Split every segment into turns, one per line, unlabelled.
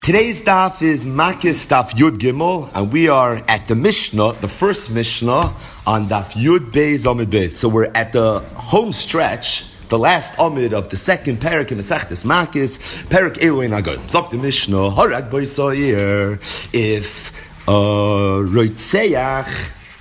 Today's daf is Makis daf Yud Gimel, and we are at the Mishnah, the first Mishnah on daf Yud Beis Amid Beis. So we're at the home stretch, the last Amid of the second parak in Masechtas Makis, parak Eloin Agon. Zok the Mishnah, Harag Boisoyer, if Roitzeach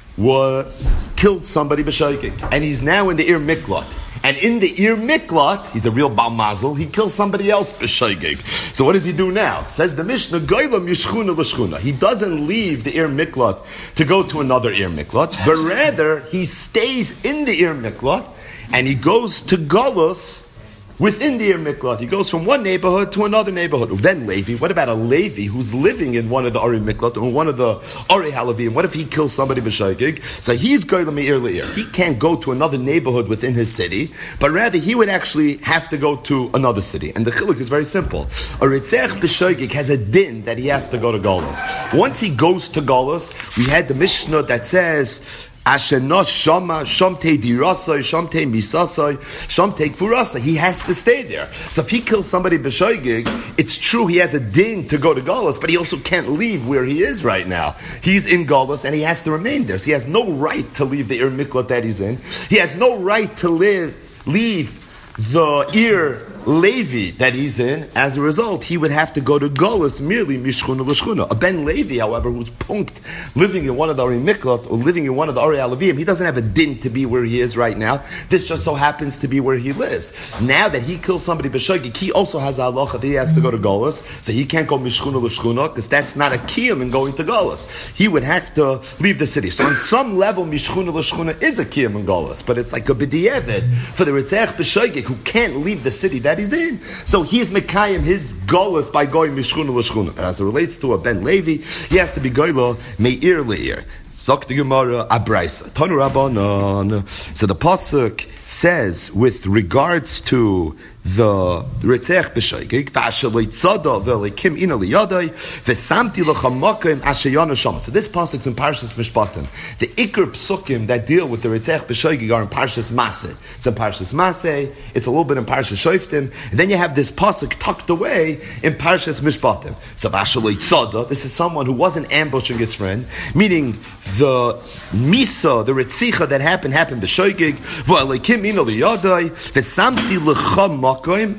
killed somebody b'shoigig, and he's now in the Ir Miklot. And in the Ir Miklat, he's a real Baal Mazel, he kills somebody else b'shoigig. So what does he do now? Says the Mishnah, Goylam Yishchuna l'shchuna. He doesn't leave the Ir Miklat to go to another Ir Miklat, but rather he stays in the Ir Miklat and he goes to Golus within the Ir Miklat. He goes from one neighborhood to another neighborhood. Then Levi, what about a Levi who's living in one of the Ari Miklat or one of the Ari Halavim? What if he kills somebody b'shoigig? So he's going to Me'ir Le'ir. He can't go to another neighborhood within his city, but rather he would actually have to go to another city. And the chiluk is very simple. A Ritzech b'shoigig has a din that he has to go to Golus. Once he goes to Golus, we had the Mishnah that says, Ashena Shama, Shamte Dirasai, Shamte Misasai, Shamte Kfurasai. He has to stay there. So if he kills somebody b'shoigig, it's true he has a din to go to Golus, but he also can't leave where he is right now. He's in Golus and he has to remain there. So he has no right to leave the Ir Miklat that he's in. He has no right to leave the Ir Levi that he's in. As a result, he would have to go to Golus merely mishchuna l'shchuna. A Ben Levi, however, who's punked, living in one of the Ari Miklat or living in one of the Ari Alavim, he doesn't have a din to be where he is right now. This just so happens to be where he lives. Now that he kills somebody b'shoigig, he also has a halacha that he has to go to Golus, so he can't go mishchuna l'shchuna because that's not a kiyum in going to Golus. He would have to leave the city. So on some level, mishchuna l'shchuna is a kiyum in Golus, but it's like a b'di'evet for the Ritzech b'shoigig who can't leave the city that he's in. So he's mekayim his golus by going mishchuna l'shchuna. And as it relates to a Ben Levi, he has to be goylo me'ir le'ir. Zok the Gemara abraisa. Tanu Rabbanon. So the pasuk says with regards to the Ritzech b'shoigig, v'asher leitzada v'leikim ina liyadai v'samti l'chamakim ashayana shama. So this pasuk's in Parshas Mishpatim. The ikr psukim that deal with the Ritzech b'shoigig are in Parshas Maseh. It's in Parshas Maseh. It's a little bit in Parshas Shoftim, and then you have this pasuk tucked away in Parshas Mishpatim. So v'asher leitzada, this is someone who wasn't ambushing his friend, meaning the misa, the ritzicha that happened b'shoigig v'leikim ina liyadai v'samti l'chamakim.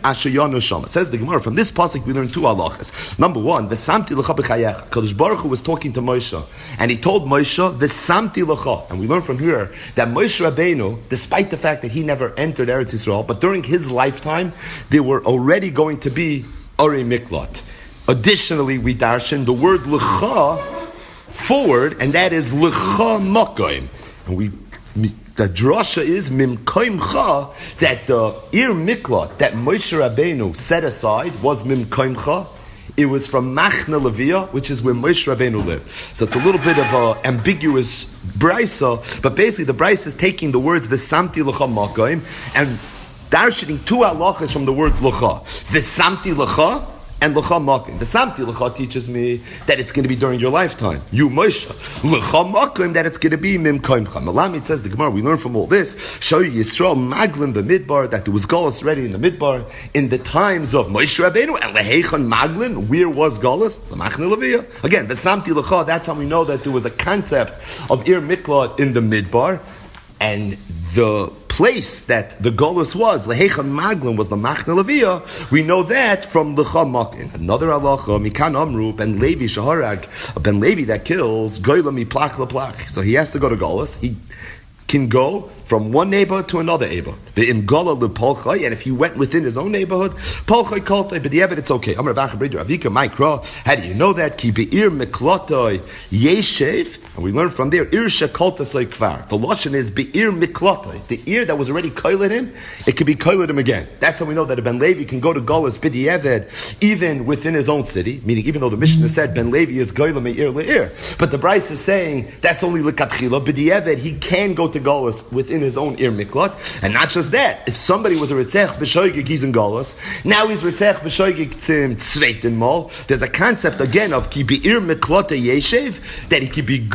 Says the Gemara, from this pasuk we learn two halachas. Number one, V'samti l'cha b'chayecha. Kadosh Baruch Hu was talking to Moshe, and he told Moshe, V'samti l'cha. And we learn from here that Moshe Rabbeinu, despite the fact that he never entered Eretz Yisrael, but during his lifetime, there were already going to be Ari Miklat. Additionally, we darshan the word l'cha forward, and that is l'cha makoim. And the drasha is mimkoimcha, that the Ir Miklat that Moshe Rabbeinu set aside was mimkoimcha. It was from Machna Levia, which is where Moshe Rabbeinu lived. So it's a little bit of an ambiguous brisa, but basically the brisa is taking the words v'samti l'cha makoim and darshaning two halachas from the word l'cha. V'samti l'cha and l'cha makim. The samti l'cha teaches me that it's going to be during your lifetime. You Moshe. L'cha makim, that it's going to be mim koimcha. Malamit says the Gemara, we learn from all this, show Yisrael maglim b'midbar, that there was Golus ready in the midbar in the times of Moshe Rabbeinu, and lehechan maglim, where was Golus? L'machne Levia. Again, the samti l'cha, that's how we know that there was a concept of Ir Miklat in the midbar, and the place that the Golus was, Lehechan Maglim, was the Machna Levia. We know that from the Chamakin. Another halacha, Mikan Amru, Ben Levi Shaharag, Ben Levi that kills, Goyla mi plach leplach. So he has to go to Golus. He can go from one neighborhood to another neighborhood. And if he went within his own neighborhood, but the evidence it's okay. How do you know that? And we learn from there, Ir shekoltasei kvar. The lashon is be'ir miklatai. The ear that was already koiled him, it could be koiled him again. That's how we know that a Ben Levi can go to Golus b'di'eved even within his own city. Meaning, even though the Mishnah said Ben Levi is goyla me'ir le'ir, but the Bryce is saying that's only l'katchila b'di'eved. He can go to Golus within his own ir miklat, and not just that. If somebody was a ritzech b'shoigig, he's in Golus. Now he's ritzech b'shoigig tzveitin mol. There's a concept again of ki be'ir miklata yeshev, that he could be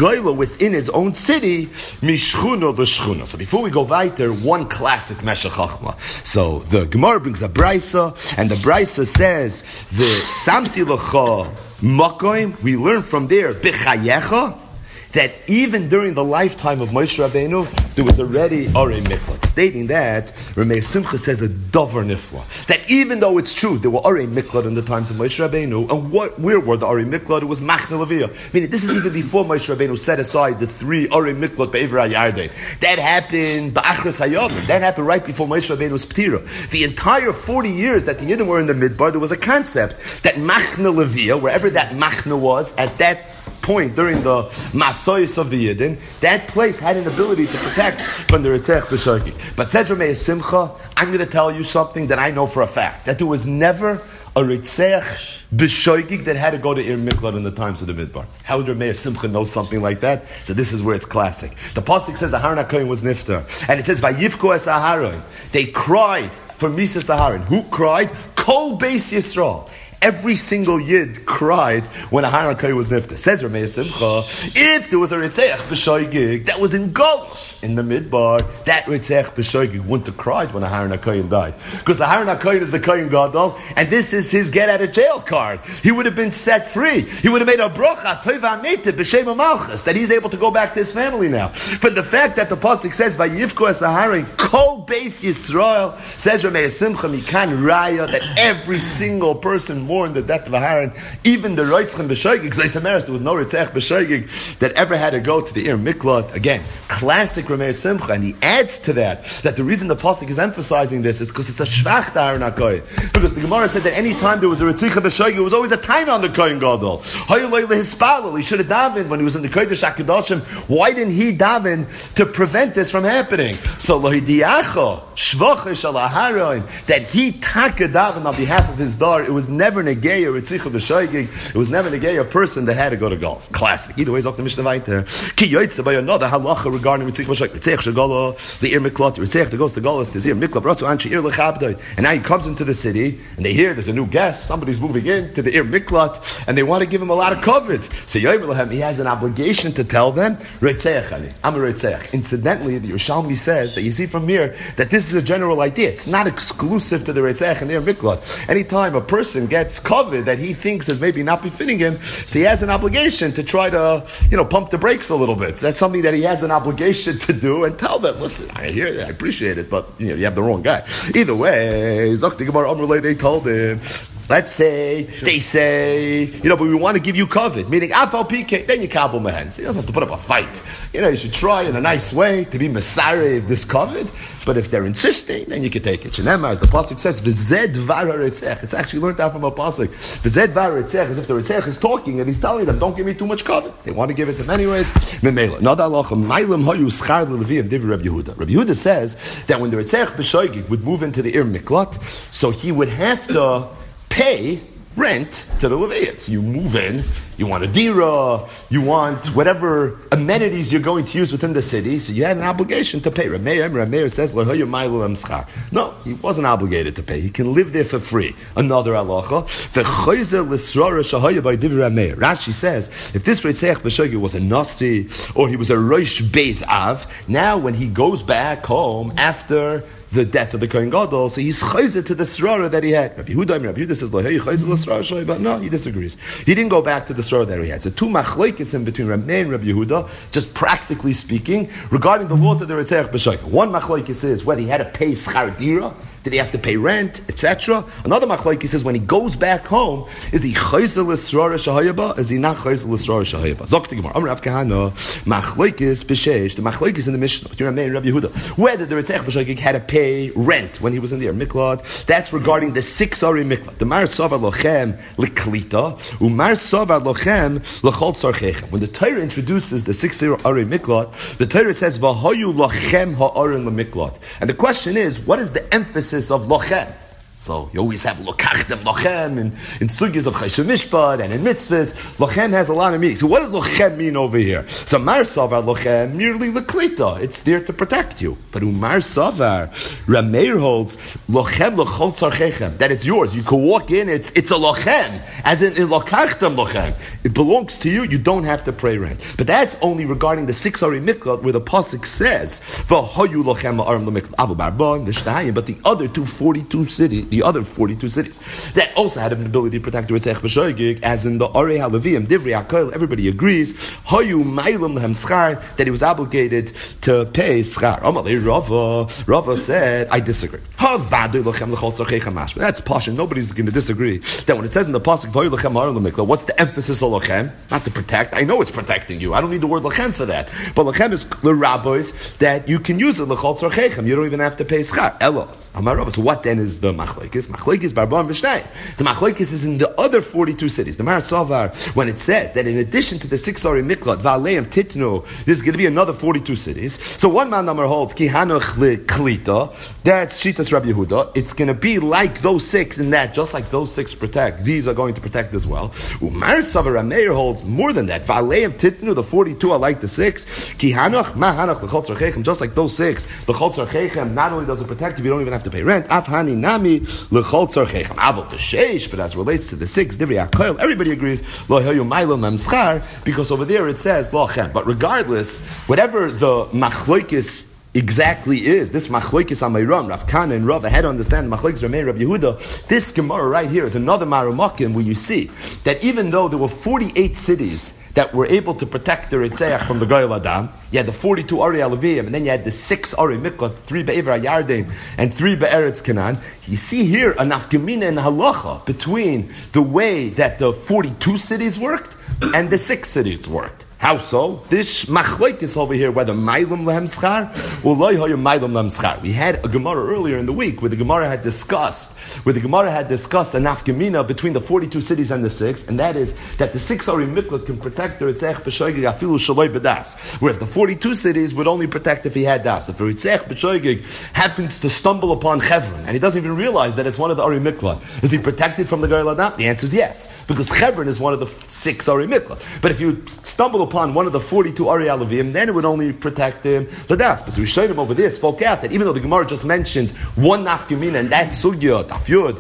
goyla within his own city, mishchuna l'shchuna. So before we go weiter, one classic Meshech Chochma. So the Gemara brings a brisa, and the brisa says, the samti l'cha makoim, we learn from there, b'chayecha, that even during the lifetime of Moshe Rabbeinu, there was already Arei Miklat, stating that Ramei Simcha says a Dover Nifla, that even though it's true there were Arei Miklat in the times of Moshe Rabbeinu, and where were the Arei Miklat? It was Machne Leviyah. Meaning this is even before Moshe Rabbeinu set aside the 3 Arei Miklat be'Ever HaYarden. That happened ba'achras hayavim. That happened right before Moshe Rabbeinu's Ptira. The entire 40 years that the Yidden were in the Midbar, there was a concept that Machne Leviyah, wherever that Machne was at that point during the Masoyis of the Yidden, that place had an ability to protect from the Ritzech B'Shoigig. But says Ramei Simcha, I'm going to tell you something that I know for a fact, that there was never a Ritzech B'Shoigig that had to go to Ir Miklat in the times of the Midbar. How would Ramei Simcha know something like that? So this is where it's classic. The Pasuk says Aharon HaKohen was Niftar, and it says Vayivko es Aharon. They cried for Misas Aharon. Who cried? Kol Beis Yisrael. Every single Yid cried when Aharon HaKohen was nifter. Says Ramei Simcha, if there was a Ritzech B'Shoigig that was in Golus in the Midbar, that Ritzech B'Shoigig wouldn't have cried when Aharon HaKohen died. Because Aharon HaKohen is the Kohen Gadol, and this is his get out of jail card. He would have been set free. He would have made a brocha, Toiva Amete, B'Shem HaMalchus, that he's able to go back to his family now. But the fact that the Pasuk says, Vayivko es Aharon, Kol Beis Yisrael, says Ramei Simcha, Mikan Raya, that every single person more in the depth of Aharon, even the Reitzchen B'Shoigig, because there was no Ritzech B'Shoigig that ever had to go to the Ir Miklat. Again, classic Ramei Simcha, and he adds to that the reason the Pasuk is emphasizing this is because it's a Shvach to Aharon HaKohen. Because the Gemara said that any time there was a Ritzech B'Shoigig, it was always a time on the Kohen Gadol. He should have davened when he was in the Kodesh HaKadoshim. Why didn't he daven to prevent this from happening? So Lohidiacha, Shvach Shal Aharon, that he taka daven on behalf of his dar, it was never negay a Ritzich B'Shoigig. It was never negay a person that had to go to Gauls. Classic. Either way, Zok the Mishnah weiter. Ki yoytze by another halacha regarding Ritzich B'Shoigig. Ritzich Shagala, the Ir Miklat, Ritzich that goes to Gauls, the Ir Miklat, Rotzu Anshi Ir Lechabdoi. And now he comes into the city, and they hear there's a new guest, somebody's moving in to the Ir Miklat, and they want to give him a lot of covet. So Yoyim Lehem, he has an obligation to tell them, Ritzich ani, I'm a Ritzich. Incidentally, the Yerushalmi says that you see from here that this is a general idea. It's not exclusive to the Ritzich and the Ir Miklat. Anytime a person gets covet that he thinks is maybe not befitting him, so he has an obligation to try to, pump the brakes a little bit. So that's something that he has an obligation to do and tell them, listen, I hear you, I appreciate it, but you have the wrong guy. Either way, Zok Gemara Amrulay, they told him, let's say, they say, but we want to give you covet, meaning Afal PK, then you kabel mahen. So you don't have to put up a fight. You should try in a nice way to be Messiah of this covet, but if they're insisting, then you can take it. Shenema, as the Pasuk says, V'zed var ha'ritzech. It's actually learned out from a Pasuk. V'zed var ha'ritzech, as if the ritzech is talking and he's telling them, don't give me too much covet. They want to give it to him anyways. Memela. Another halacha, Mailam hayu schar l'leviyim divrei Rabbi Yehuda. Rabbi Yehuda says that when the ritzech b'shoigig would move into the Ir Miklat, so he would have to pay rent to the Levites. So you move in, you want a dira, you want whatever amenities you're going to use within the city, so you had an obligation to pay. Rameir says, no, he wasn't obligated to pay. He can live there for free. Another halacha. Rashi says, if this Ritzech B'Shoigig was a Nasi, or he was a Rosh Beis Av, now when he goes back home after the death of the Kohen Gadol, so he's chayzer to the srara that he had. Rabbi Yehuda says, but no, he disagrees. He didn't go back to the srara that he had. So two machlokes in between Rameh and Rabbi Yehuda, just practically speaking, regarding the laws of the Ritzech B'Shoigig. One machlokes is whether he had to pay schar dira, did he have to pay rent, etc. Another machlokes says when he goes back home, is he chayzer l'srara shahayaba? Is he not chayzer l'srara shahayaba? Zok the Gemara. Amar Rav Kahana, machlokes b'sheish. The machlokes in the Mishnah between Rameh and Rabbi Yehuda, whether the Ritzech B'Shoigig had to pay rent when he was in the Ir Miklat. That's regarding the 6 Arei Miklat. The Mar Sovar Lochem L'Klita, Umar Sovar Lochem L'Chol Tzarchechem. When the Torah introduces the 6 Arei Miklat, the Torah says V'Hoyu Lochem Ha'aron L'Miklat. And the question is, what is the emphasis of Lochem? So you always have lokachdem lochem in sugyas of chayshim mishpat and in mitzvahs. Lochem has a lot of meaning. So what does lochem mean over here? So mar savar lochem merely leklita. It's there to protect you. But umar savar Rameir holds lochem lechol tzarchechem, that it's yours. You can walk in. It's a lochem, as in lokachdem lochem. It belongs to you. You don't have to pay rent. But that's only regarding the 6 Ari Miklat where the pasuk says v'hoyu lochem la'arim lemiklat avu barbon v'shtayim. But the other 42 cities that also had an ability to protect the Ritzech B'Shoigig, as in the Orei HaLeviim, Divrei HaKoil, everybody agrees, Hayu Mailam Lehem Schar, that he was obligated to pay Schar. Amalei Rava said, I disagree. That's posh, and nobody's going to disagree that when it says in the pasuk, Hayu Lechem Ha'arim Lemikla, what's the emphasis of Lechem? Not to protect. I know it's protecting you. I don't need the word Lechem for that. But Lechem is the rabbis that you can use it Lechol Tzarchechem. You don't even have to pay Schar. Elo. So what then is the machlekes? Machlekes barban v'shnayim. The machlekes is in the other 42 cities. The Mar Savar, when it says that in addition to the 6 Ari Miklat, Va'aleim Titnu, there's going to be another 42 cities. So one man number holds Ki Hanoch Klita. That's Shitas Rabbi Yehuda. It's going to be like those 6 in that, just like those 6 protect. These are going to protect as well. Umar Savar Rameir holds more than that. Va'aleim Titnu, the 42 are like the 6. Ki Hanoch Ma Hanoch L'chol Tzarchechem, just like those 6. L'chol Tzarchechem not only does it protect you, you don't even have to pay rent. Afhani nami lechol tzarchechem avol t'sheish. But as relates to the 6, divrei hakoil, everybody agrees lo hayu ma'ilom memschar, because over there it says lochem. But regardless, whatever the machloikis exactly is, this machloikis amayram, Rav Kana and Rav, I had to understand machloikis Ramei Rabbi Yehuda. This Gemara right here is another Marumakim where you see that even though there were 48 cities that were able to protect the Ritzeach from the Goyal Adam, you had the 42 Ari Alavim, and then you had the 6 Ari Miklat, 3 Be'ever HaYarden, and 3 Be'eretz Canaan. You see here a nafkamina and halacha between the way that the 42 cities worked and the 6 cities worked. How so? This machlokes over here, whether mailam lehem schar or loy hoyim mailam lehem schar. We had a Gemara earlier in the week where the Gemara had discussed a nafkamina between the 42 cities and the 6, and that is that the 6 Ari Miklat can protect the Ritzech B'Shoigig afilu shaloi b'das, whereas the 42 cities would only protect if he had das. If the Ritzech B'Shoigig happens to stumble upon Chevron and he doesn't even realize that it's one of the Ari Miklat, is he protected from the Goyal Adam? The answer is yes, because Chevron is one of the 6 Ari Miklat. But if you stumble upon one of the 42 Ari Alavim, then it would only protect him the das. But the Rishonim over there spoke out that even though the Gemara just mentions one nafkamina, and that's sugya tafyud,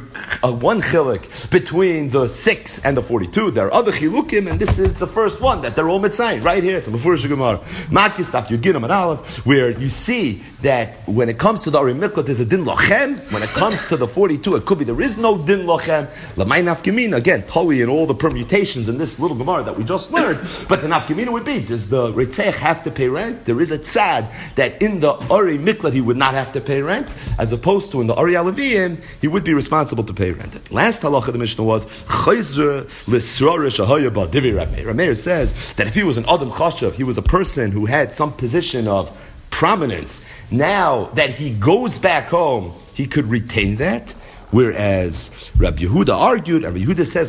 one chilik between the 6 and the 42, there are other chilukim, and this is the first one that they're all mitzayim right here. It's a Mefurish Gemara, Makis tafyud ginam and aleph, where you see that when it comes to the Ari Miklat, there's a din lochem. When it comes to the 42, it could be there is no din lochem. Lamay nafkamina, again, totally in all the permutations in this little Gemara that we just learned. But the nafkamina would be, does the Ritzech have to pay rent? There is a tzad that in the Ari Miklat he would not have to pay rent, as opposed to in the Ari Alavim he would be responsible to pay rent. The last halacha of the Mishnah was Chayzer l'srara shahaya ba divi Rameir. Rameir says that if he was an Adam Chashav, he was a person who had some position of prominence, now that he goes back home, he could retain that. Whereas Rabbi Yehuda argued, and Rabbi Yehuda says,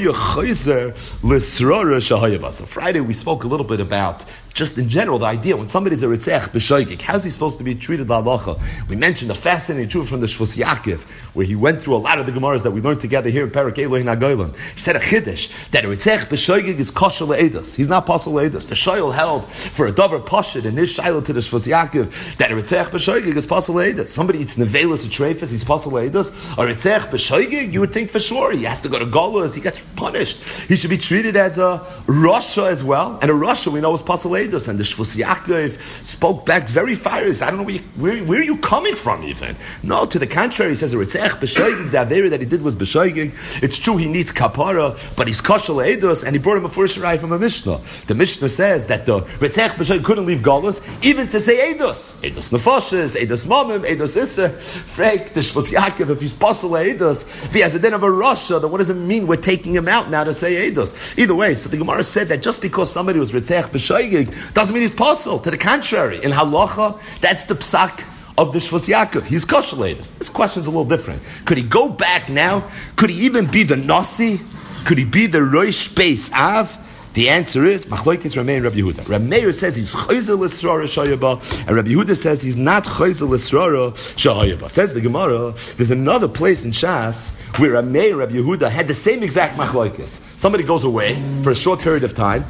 so Friday we spoke a little bit about, just in general, the idea, when somebody's a Ritzech B'Shoigig, how's he supposed to be treated halacha? We mentioned a fascinating truth from the Shvus Yaakov, where he went through a lot of the Gemaras that we learned together here in Perek Elohim HaGoylan. He said a Chiddush, that a Ritzech B'Shoigig is kosher le'edos. He's not pasul le'edos. The Shoyal held for a Dover Pashid in his Shiloh to the Shvus Yaakov, that a Ritzech B'Shoigig is pasul le'edos. Somebody eats Nevelis or Treifus, he's pasul le'edos. A Ritzech B'Shoigig, you would think for sure, he has to go to Golas, he gets punished. He should be treated as a Rasha as well. And a Rasha we know is pasul le'edos. And the Shvus Yaakov spoke back very fierce. I don't know where are you coming from even? No, to the contrary, he says a Ritzech B'Shoigig, the Avera that he did was B'Shoigig. It's true he needs kapara, but he's kosher le'edos, and he brought him a first shirai from a Mishnah. The Mishnah says that the Ritzech B'Shoigig couldn't leave Golas even to say Eidos. Eidos Nefoshes, Eidos Momim, Eidos Isser. Frank, the Shvus Yaakov, if he's pasul le'edos, if he has a din of a Rasha, then what does it mean we're taking him out now to say Eidos? Either way, so the Gemara said that just because somebody was Ritzech B'Shoigig doesn't mean he's pasul. To the contrary, in halacha, that's the psak of the Shvus Yaakov. He's kosher le'edos. This question's a little different. Could he go back now? Could he even be the nasi? Could he be the Rosh Beis Av? The answer is Machlokes Ramei and Rabbi Yehuda. Rabbi Meir says he's Chayzel L'Srara Shayaba, and Rabbi Yehuda says he's not Chayzel L'Srara Shayaba. Says the Gemara, there's another place in Shas where Rabbi Meir and Rabbi Yehuda had the same exact Machlokes. Somebody goes away for a short period of time.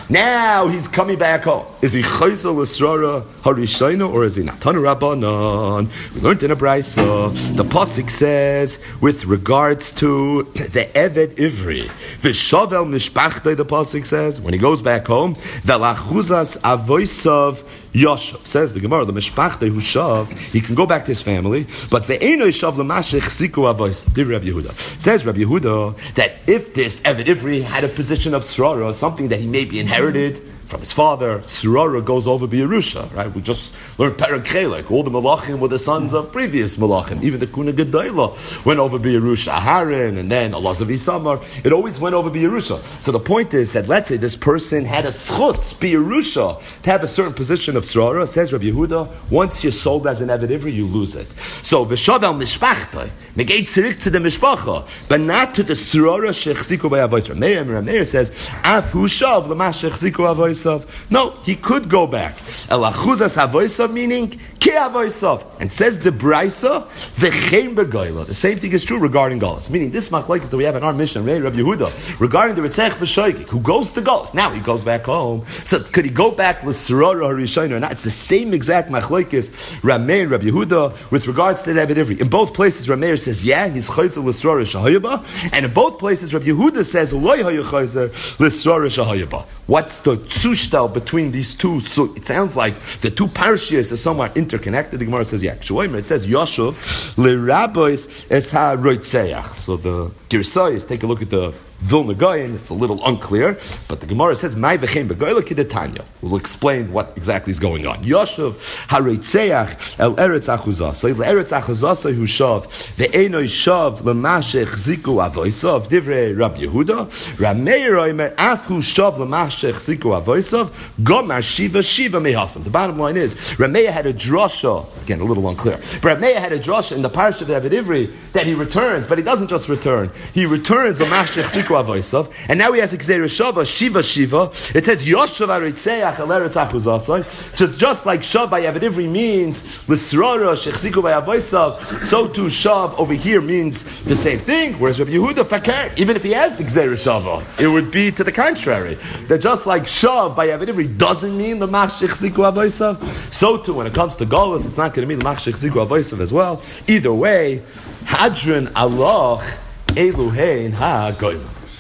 Now he's coming back home. Is he Chayzel L'Srara Harishayna or is he not? Tanu Rabbanan. We learned in a Brisa. The pasuk says with regards to the Eved Ivri, V'shavel Mishpachtei. The pasuk says when he goes back home, V'lachuzas Avoisav Yoshav. Says the Gemara, the Mishpachtei who shav, he can go back to his family, but ve'eno shav l'mashech ziku avois. Div Rabbi Yehuda. Says Rabbi Yehuda that if this Eved Ivri had a position of srara, something that he maybe inherited from his father, Surara goes over B'Yerusha, right? We just learned Perek Chelek. All the Malachim were the sons of previous Malachim. Even the Kuna Gedolah went over B'Yerusha. Aharon, and then Elazar Isamar. It always went over B'Yerusha. So the point is that let's say this person had a schus, B'Yerusha, to have a certain position of Surara. Says Rabbi Yehuda, once you're sold as an Eved Ivri, you lose it. So V'shavel Mishpachtoi, negate zirik to the Mishpacha, but not to the Surara Shechziku B'Yavois. Meir says, Af hu shav l'ma Shechziku Avois. No, he could go back. Elachuzas avoisav, meaning ki avoisav. And says the Brisa, v'chein begoyla. The same thing is true regarding Galus. Meaning this machlokes that we have in our Mishnah, Rabbi Yehuda, regarding the Ritzech B'Shoigik, who goes to Galus. Now he goes back home. So could he go back l'Surara Harishayna or not? It's the same exact machlokes, Ramei and Rabbi Yehuda, with regards to the Eved Ivri. In both places, Ramei says, yeah, he's chayzer l'Surara Shahayaba. And in both places, Rabbi Yehuda says, loy hayu chayzer l'Surara Shahayaba. What's the tzushtel between these two? So it sounds like the two parashiyos are somewhat interconnected. The Gemara says, yeah. It says, Yoshuv l'rabois es ha-roitzeach. So the Girsayis, take a look at the Vilna Gaon, it's a little unclear, but the Gemara says, Mai v'chein begoyla k'detanya. We'll explain what exactly is going on. Yoshuv ha-roitzeach el eretz achuzasai, l'eretz achuzasai hu shav, ve'enoi shav l'mashech ziku avoisav, divrei Rabbi Yehuda, Rameir oimer, af hu shav l'mashech ziku avoisav, gomar shiva mehasam. The bottom line is, Rameir had a drasha, again a little unclear, but Rameir had a drasha in the parasha of Eved Ivri that he returns, but he doesn't just return, he returns l'mashech ziku avoisav, and now he has Gzeira Shava, Shiva. It says Yoshav Aritzeach El Eretz Achuzasai. Just like Shav by Eved Ivri means L'Srara Shechziku by Avoisav, so too Shav over here means the same thing. Whereas Rabbi Yehuda Fakir, even if he has the Gzeira Shava, it would be to the contrary. That just like Shav by Eved Ivri doesn't mean the Mach Shechziku Avoisav, so too when it comes to Golus, it's not going to mean the Mach Shechziku Avoisav as well. Either way, Hadron Allah Eluhein Ha Goyim.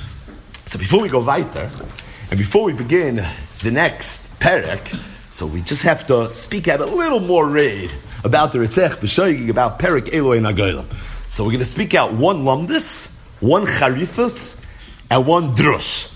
So before we go weiter, and before we begin the next perek, so we just have to speak out a little more raid about the Ritzech B'Shoigig, about perek Eloi Nagoyim. So we're going to speak out one lumdus, one charifus, and one drush.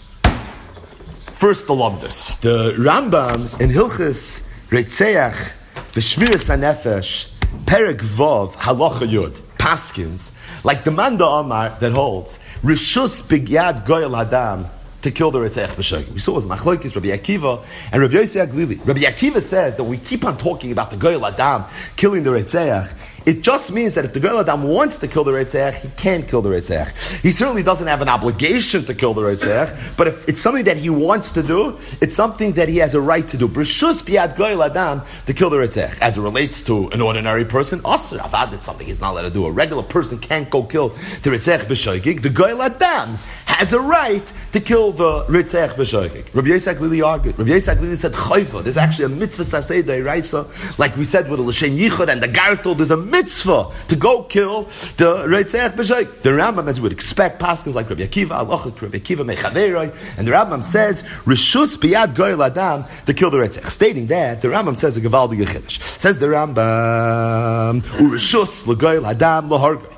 First the lumdus. The Rambam in Hilchis Ritzech V'Shmiras HaNefesh perek Vav Halacha Yud Paskins, like the Manda Amar that holds Rishus Bigyad Goyal Adam to kill the Ritzech B'Shoigig. We saw it was Machlokes, Rabbi Akiva, and Rabbi Yossi Aglili. Rabbi Akiva says that we keep on talking about the Goyal Adam killing the Ritzech. It just means that if the Goyal Adam wants to kill the Ritzech, he can kill the Ritzech. He certainly doesn't have an obligation to kill the Ritzech, but if it's something that he wants to do, it's something that he has a right to do. B'Rishus Biad Goyal Adam to kill the Ritzech. As it relates to an ordinary person, Asr Avad, it's something he's not allowed to do. A regular person can't go kill the Ritzech B'Shoigig. The Goyal Adam has a right to kill the Ritzech B'Shoigig. Rabbi Yossi Aglili argued. Rabbi Yossi Aglili said, Chayfa, there's actually a mitzvah sasei d'oraisa, like we said with the L'Shem Yichud and the Gartel, there's a mitzvah to go kill the Ritzech B'Shoigig. The Rambam, as you would expect, paskins like Rabbi Akiva, Alachik, Rabbi Akiva Mechaveroi, and the Rambam says, Rishus Biyad Goyal Adam to kill the Ritzech. Stating that, the Rambam says a Gevaldige Chiddush. Says the Rambam, Urishus L'Goyal Adam L'Hargoi.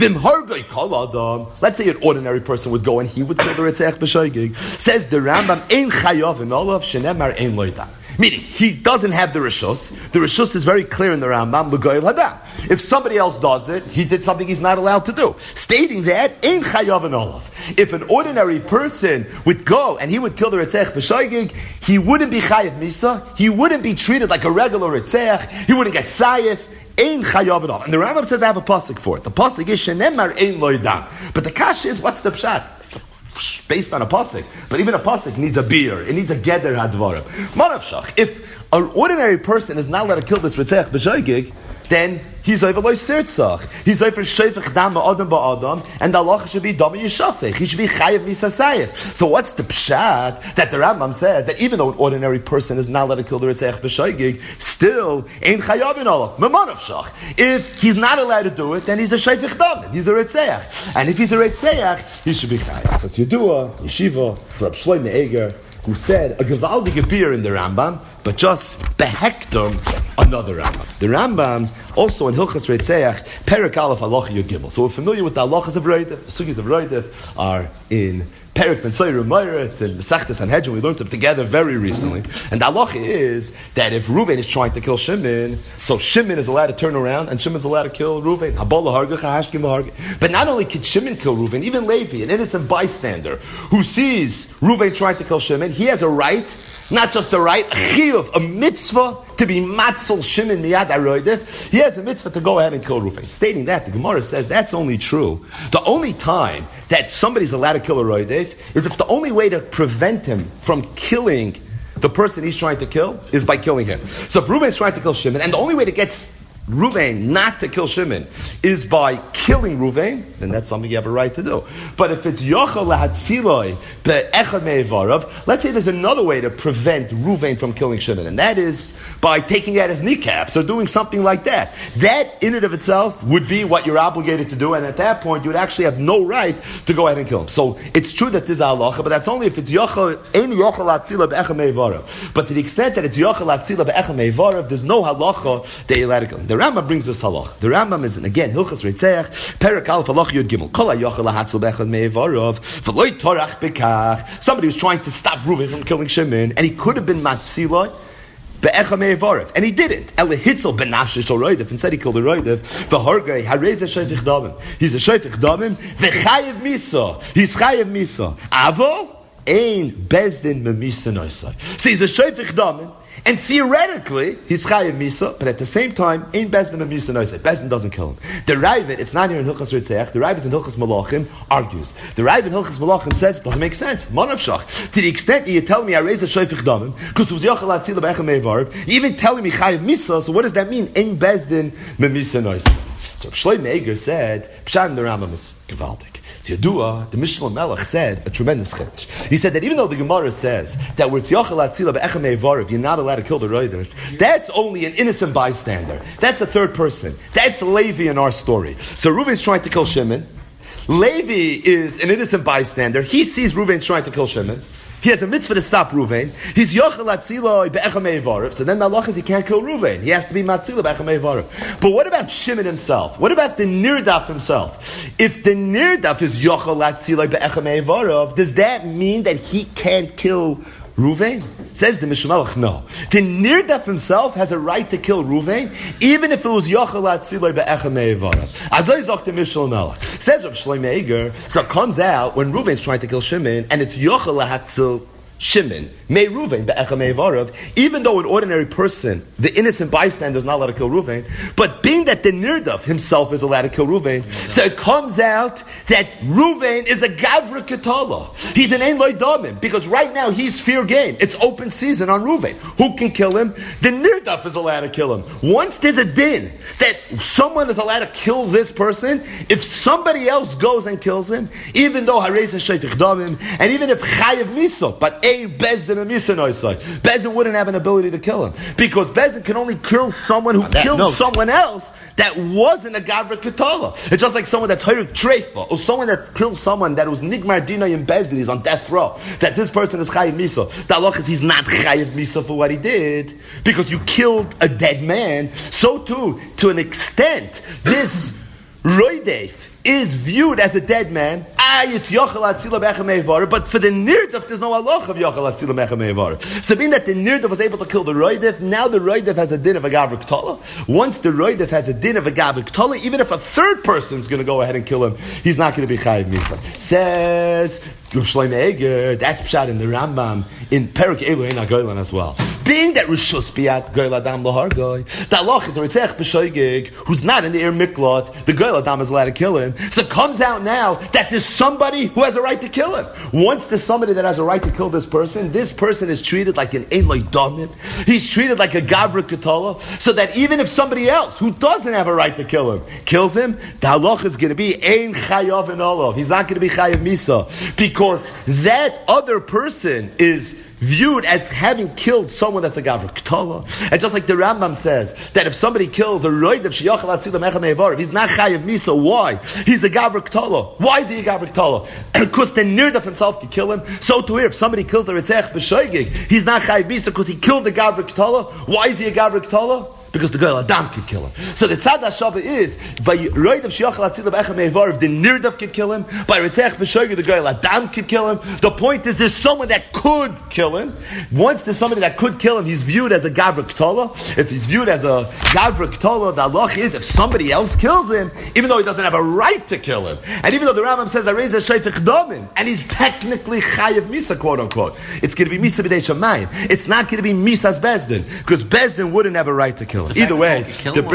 Let's say an ordinary person would go and he would kill the Ritzech B'Shoigig. Says the Rambam, Ein Chayav in Olav Shenemar Ein Loida. Meaning, he doesn't have the Rishus. The Rishus is very clear in the Rambam, L'Goyal Hadam. If somebody else does it, he did something he's not allowed to do. Stating that, Ein Chayav in Olav. If an ordinary person would go and he would kill the Ritzech B'Shoigig, he wouldn't be Chayav Misa, he wouldn't be treated like a regular Ritzech, he wouldn't get Sayif, Ein chayav enough. And the Rambam says I have a pasuk for it. The pasuk is shenemar ein loidam. But the kasha is, what's the pshat? based on a pasuk, but even a pasuk needs a beer. It needs a geder hadvarim. Manavshach. If an ordinary person is not allowed to kill this ritzech b'shoigig, then he's over loy sirtzach. He's over shayfich dam ba'adam ba'adam, and the halacha should be dam yishafich. He should be chayev misasayif. So what's the pshat that the Rambam says that even though an ordinary person is not allowed to kill the ritzech b'shoigig, still ain't chayav in olaf memanavshach. If he's not allowed to do it, then he's a shayfich dam. He's a ritzech, and if he's a ritzech, he should be chayav. So it's Yedua, Yeshiva, Rab Shlomo Eiger, who said a gewaldige beer in the Rambam, but just behektum another Rambam. The Rambam also in Hilchas Reitzeach, Perek Aleph Halacha Yud Gimel. So we're familiar with the halachas of Roidef. The sugis of Roidef are in Perek Mentzayir Umayra. It's in Masechtas Sanhedrin. We learned them together very recently. And the halacha is that if Reuven is trying to kill Shimon, so Shimon is allowed to turn around and Shimon's allowed to kill Reuven. But not only could Shimon kill Reuven, even Levi, an innocent bystander who sees Reuven trying to kill Shimon, he has a right, not just a right, a chiyuv, a mitzvah to be matzel Shimon miyad aroidef. He has a mitzvah to go ahead and kill Reuven. Stating that, the Gemara says that's only true. The only time that somebody's allowed to kill a roidef is if the only way to prevent him from killing the person he's trying to kill is by killing him. So if Reuven's trying to kill Shimon, and the only way to get Reuven not to kill Shimon is by killing Reuven, then that's something you have a right to do. But if it's Yochel Lahatziloi be'echad me'evarav, let's say there's another way to prevent Reuven from killing Shimon, and that is by taking out his kneecaps or doing something like that. That in and of itself would be what you're obligated to do, and at that point you would actually have no right to go ahead and kill him. So it's true that this is a halacha, but that's only if it's Yochel Lahatziloi be'echad me'evarav. But to the extent that it's Yochel Lahatziloi be'echad me'evarav, there's no halacha that you're allowed to kill him. The Rambam brings this halach. The Rambam is, again, Hilchas Reitzeach, Perek Aleph Halach Yud Gimel. Kol hayochel lahatzel be'echad me'evarav, v'loi torach bekach. Somebody was trying to stop Reuven from killing Shimon, and he could have been matziloi be'echad me'evarav, and he didn't. Ele hitzel benafshe shel roidef. Instead, he killed the roidef. V'hargei harei ze shayfich damim. He's a shayfich damim. V'chayev misa. He's chayev misa. Avo ein bezdin memisa noisai. So he's a shayfich damim. And theoretically, he's chayiv misa, but at the same time, ain't Bezdin and misa noisei. Bezdin doesn't kill him. The Ravid, it's not here in Hilchas Reitzeach, the Ravid in Hilchas Malachim argues. The Ravid in Hilchas Malachim says it doesn't make sense. Manavshach. To the extent that you're telling me I raised a shayfich damim, because it was yochel atzila be'echem me'evarv, even telling me chayiv misa, so what does that mean? Ain't Bezdin me misa noisei. So Shlomo Eiger said, Pshan the Rambam is gewaldig. Yedua, the Mishnah Melech said a tremendous chiddush. He said that even though the Gemara says that where it's yochel atzila be'echem me'evarv, you're not allowed to kill the roider, that's only an innocent bystander. That's a third person. That's Levi in our story. So Reuven's trying to kill Shimon. Levi is an innocent bystander. He sees Reuven's trying to kill Shimon. He has a mitzvah to stop Reuven. He's yochel atzila be'echem me'evarv. So then the halach is he can't kill Reuven. He has to be matzila be'echem me'evarv. But what about Shimon himself? What about the nirdaf himself? If the nirdaf is yochel atzila be'echem me'evarv, does that mean that he can't kill Reuven? Says the Mishnah Melech, no. The nirdaf himself has a right to kill Reuven, even if it was yochel atziloi be'echem me'evarav. Azay zok the Mishnah Melech. Says Rab Shlomo Eiger, so it comes out when Reuven's trying to kill Shimon, and it's yochel atzil Shimon, May Reuven, Be'echem Me'evarav, even though an ordinary person, the innocent bystander, is not allowed to kill Reuven, but being that the Nirdaf himself is allowed to kill Reuven, so it comes out that Reuven is a Gavra Ketala. He's an Ein Loi Damim, because right now he's fair game. It's open season on Reuven. Who can kill him? The Nirdaf is allowed to kill him. Once there's a din that someone is allowed to kill this person, if somebody else goes and kills him, even though Harez and Shayfich Damim, and even if Chayev Miso, but Bezdin and Misa Noisai. Bezdin wouldn't have an ability to kill him. Because Bezdin can only kill someone who killed someone else that wasn't a Gavra Ketala. It's just like someone that's Hayrik Treifa, or someone that killed someone that was Nigmar Dina in Bezdin, he's on death row. That this person is Chayiv Misa. The halach is he's not Chayiv Misa for what he did, because you killed a dead man. So too, to an extent, this Roidef is viewed as a dead man. It's Yochel Atzila Be'echem Me'evar, but for the Nirdaf, there's no halach of Yochel Atzila Be'echem Me'evar. So being that the Nirdaf was able to kill the Roidef, now the Roidef has a din of a Gavra Ketala. Once the Roidef has a din of a Gavra Ketala, even if a third person is going to go ahead and kill him, he's not going to be Chayiv Misa. Says That's pshat in the Rambam in Perek Elohein HaGoylan as well. Being that Rishus Biat Goyal Adam Lahargoy, that Loch is a Ritzech B'Shoigig who's not in the Ir Miklot, the Goyal Adam is allowed to kill him. So it comes out now that there's somebody who has a right to kill him. Once there's somebody that has a right to kill this person is treated like an Ein Lo Domim. He's treated like a Gavra Katola, so that even if somebody else who doesn't have a right to kill him kills him, the Halach is going to be Ein Chayav and Olav. He's not going to be Chayav Misa, because that other person is viewed as having killed someone that's a Gavra K'tala. And just like the Rambam says, that if somebody kills a Roidev Sheyachal Atzila Mecha Me'evar, if he's not Chayav Misa, why? He's a Gavra K'tala. Why is he a Gavra K'tala? Because the Nirdav himself can kill him. So to here, if somebody kills the Ritzech B'Shoigig, he's not Chayav Misa because he killed the Gavra K'tala. Why is he a Gavra K'tala? Because the Goyal Adam could kill him. So the Tzad HaShava is, by Roidev Sheyachal Atzila Mecha Me'evar, if the Nirdav could kill him, by Ritzech B'Shoigig, the Goyal Adam could kill him. The point is, there's someone that could kill him. Once there's somebody that could kill him, he's viewed as a Gavra K'tala. If he's viewed as a Gavra K'tala, the halach is, if somebody else kills him, even though he doesn't have a right to kill him, and even though the Rambam says, I raise a Shayfich Domin, and he's technically Chayav Misa, quote unquote, it's going to be Misa B'dei Shamayim. It's not going to be Misa's Bezdin, because Bezdin wouldn't have a right to kill him. Either way, so the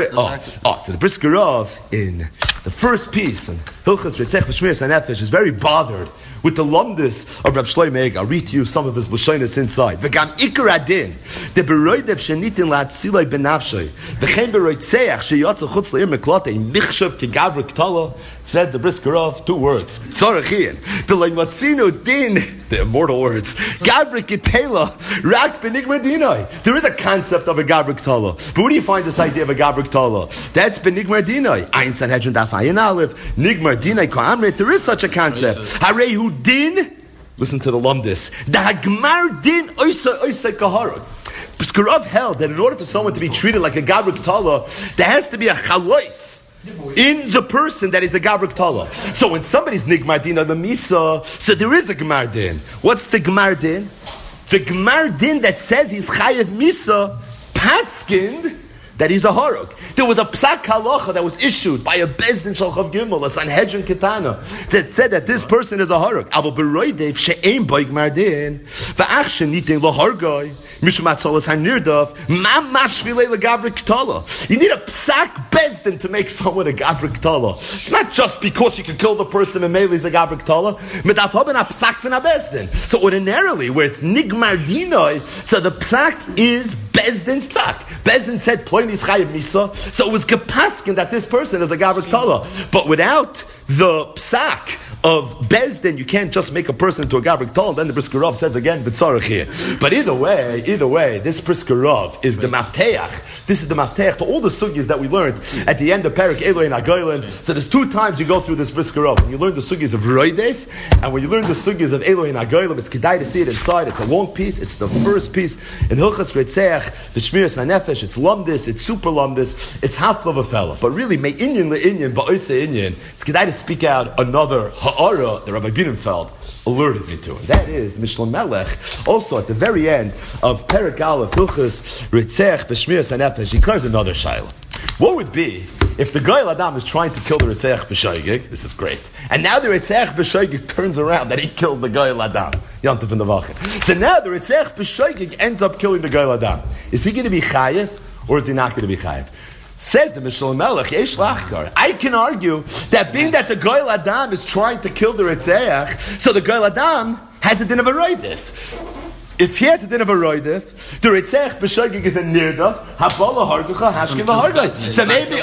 Brisker Rav in the first piece, and Hilchas Ritzech V'Shmiras HaNefesh, is very bothered with the lumdus of Rav Shlomo Eiger. I'll read to you some of his Lashonis inside. V'gam ikar adin, the beroidev shenitin la'atzilai benafshay, v'chein beroitzeach sheyotza chutz le'ir meklotei, michshav kegavra ktala, said the Brisker Rav, 2 words. Tzorachien, the leimatzinu din, the immortal words, gavra kitela, rak benigmar dinoi. There is a concept of a gavra ktala. But where do you find this idea of a gavra ktala? That's benigmar dinoi. Ein Sanhedrin daf ayin aleph, nigmar dinoi ko'amrit. There is such a concept. Harehu din, listen to the lumdis, the hagmar din oisa kaharot. Brisker Rav held that in order for someone to be treated like a gavra ktala, there has to be a chalois in the person that is a Gavra K'tala. So when somebody's Nigmar Din of the Misa, so there is a Gmar Din. What's the Gmar Din? The Gmar Din that says he's Chayav Misa, paskind that he's a Harug. There was a Psak Halacha that was issued by a Bezdin Shalchav Gimel, a Sanhedrin Ketana, that said that this person is a Harug. Avo beroidev she'ein bo Gmar Din, va'ach shenitin lo Hargoi, mishum atzolas hanirdav, ma mashvilei legavra K'tala. You need a Psak Bezdin to make someone a Gavra K'tala. It's not just because you can kill the person and maybe he's a Gavra K'tala. Medaf haben a Psak v'na Bezdin. So ordinarily, where it's Nigmar Dinoi, so the Psak is Bezdin's Psak. Bezdin said, Ploini's Chayav Misa, so it was Gepaskin that this person is a Gavra K'tala. But without the Psak of Bezdin, you can't just make a person into a Gavra K'tala. Then the Brisker Rav says again, B'tzarech here. But either way, this Brisker Rav is the Mafteach. This is the Mafteach to all the sugyas that we learned at the end of Perek Elohein HaGoylan. So there's 2 times you go through this Brisker Rav. When you learn the sugyas of Roidev, and when you learn the sugyas of Elohein HaGoylan, it's kedai to see it inside. It's a long piece. It's the first piece. In Hilchas Ritzech, the Shmiras HaNefesh, it's lumdis, it's super lumdis, it's half of a fella. But really, me inyan le'inyan, ba'oise inyan, it's kedai to speak out another ha'ara that Rabbi Binnenfeld alerted me to. And that is Mishlon Melech, also at the very end of Perek Aleph, Hilchas Ritzech, the Shmiras HaNefesh, he declares another shayla. What would be if the Goyal Adam is trying to kill the Ritzech B'Shoigig? This is great. And now the Ritzech B'Shoigig turns around that he kills the Goyal Adam. Yantav in the Vachin. So now the Ritzech B'Shoigig ends up killing the Goyal Adam. Is he going to be chayiv or is he not going to be chayiv? Says the Mishlon Melech, Yesh Lachkar. I can argue that being that the Goyal Adam is trying to kill the Ritzech, so the Goyal Adam has a din of a roidif. If he has a din of a roidif, the Ritzech B'Shoigig is a nirdaf, habala hargucha, hashkim v'hargai. So maybe,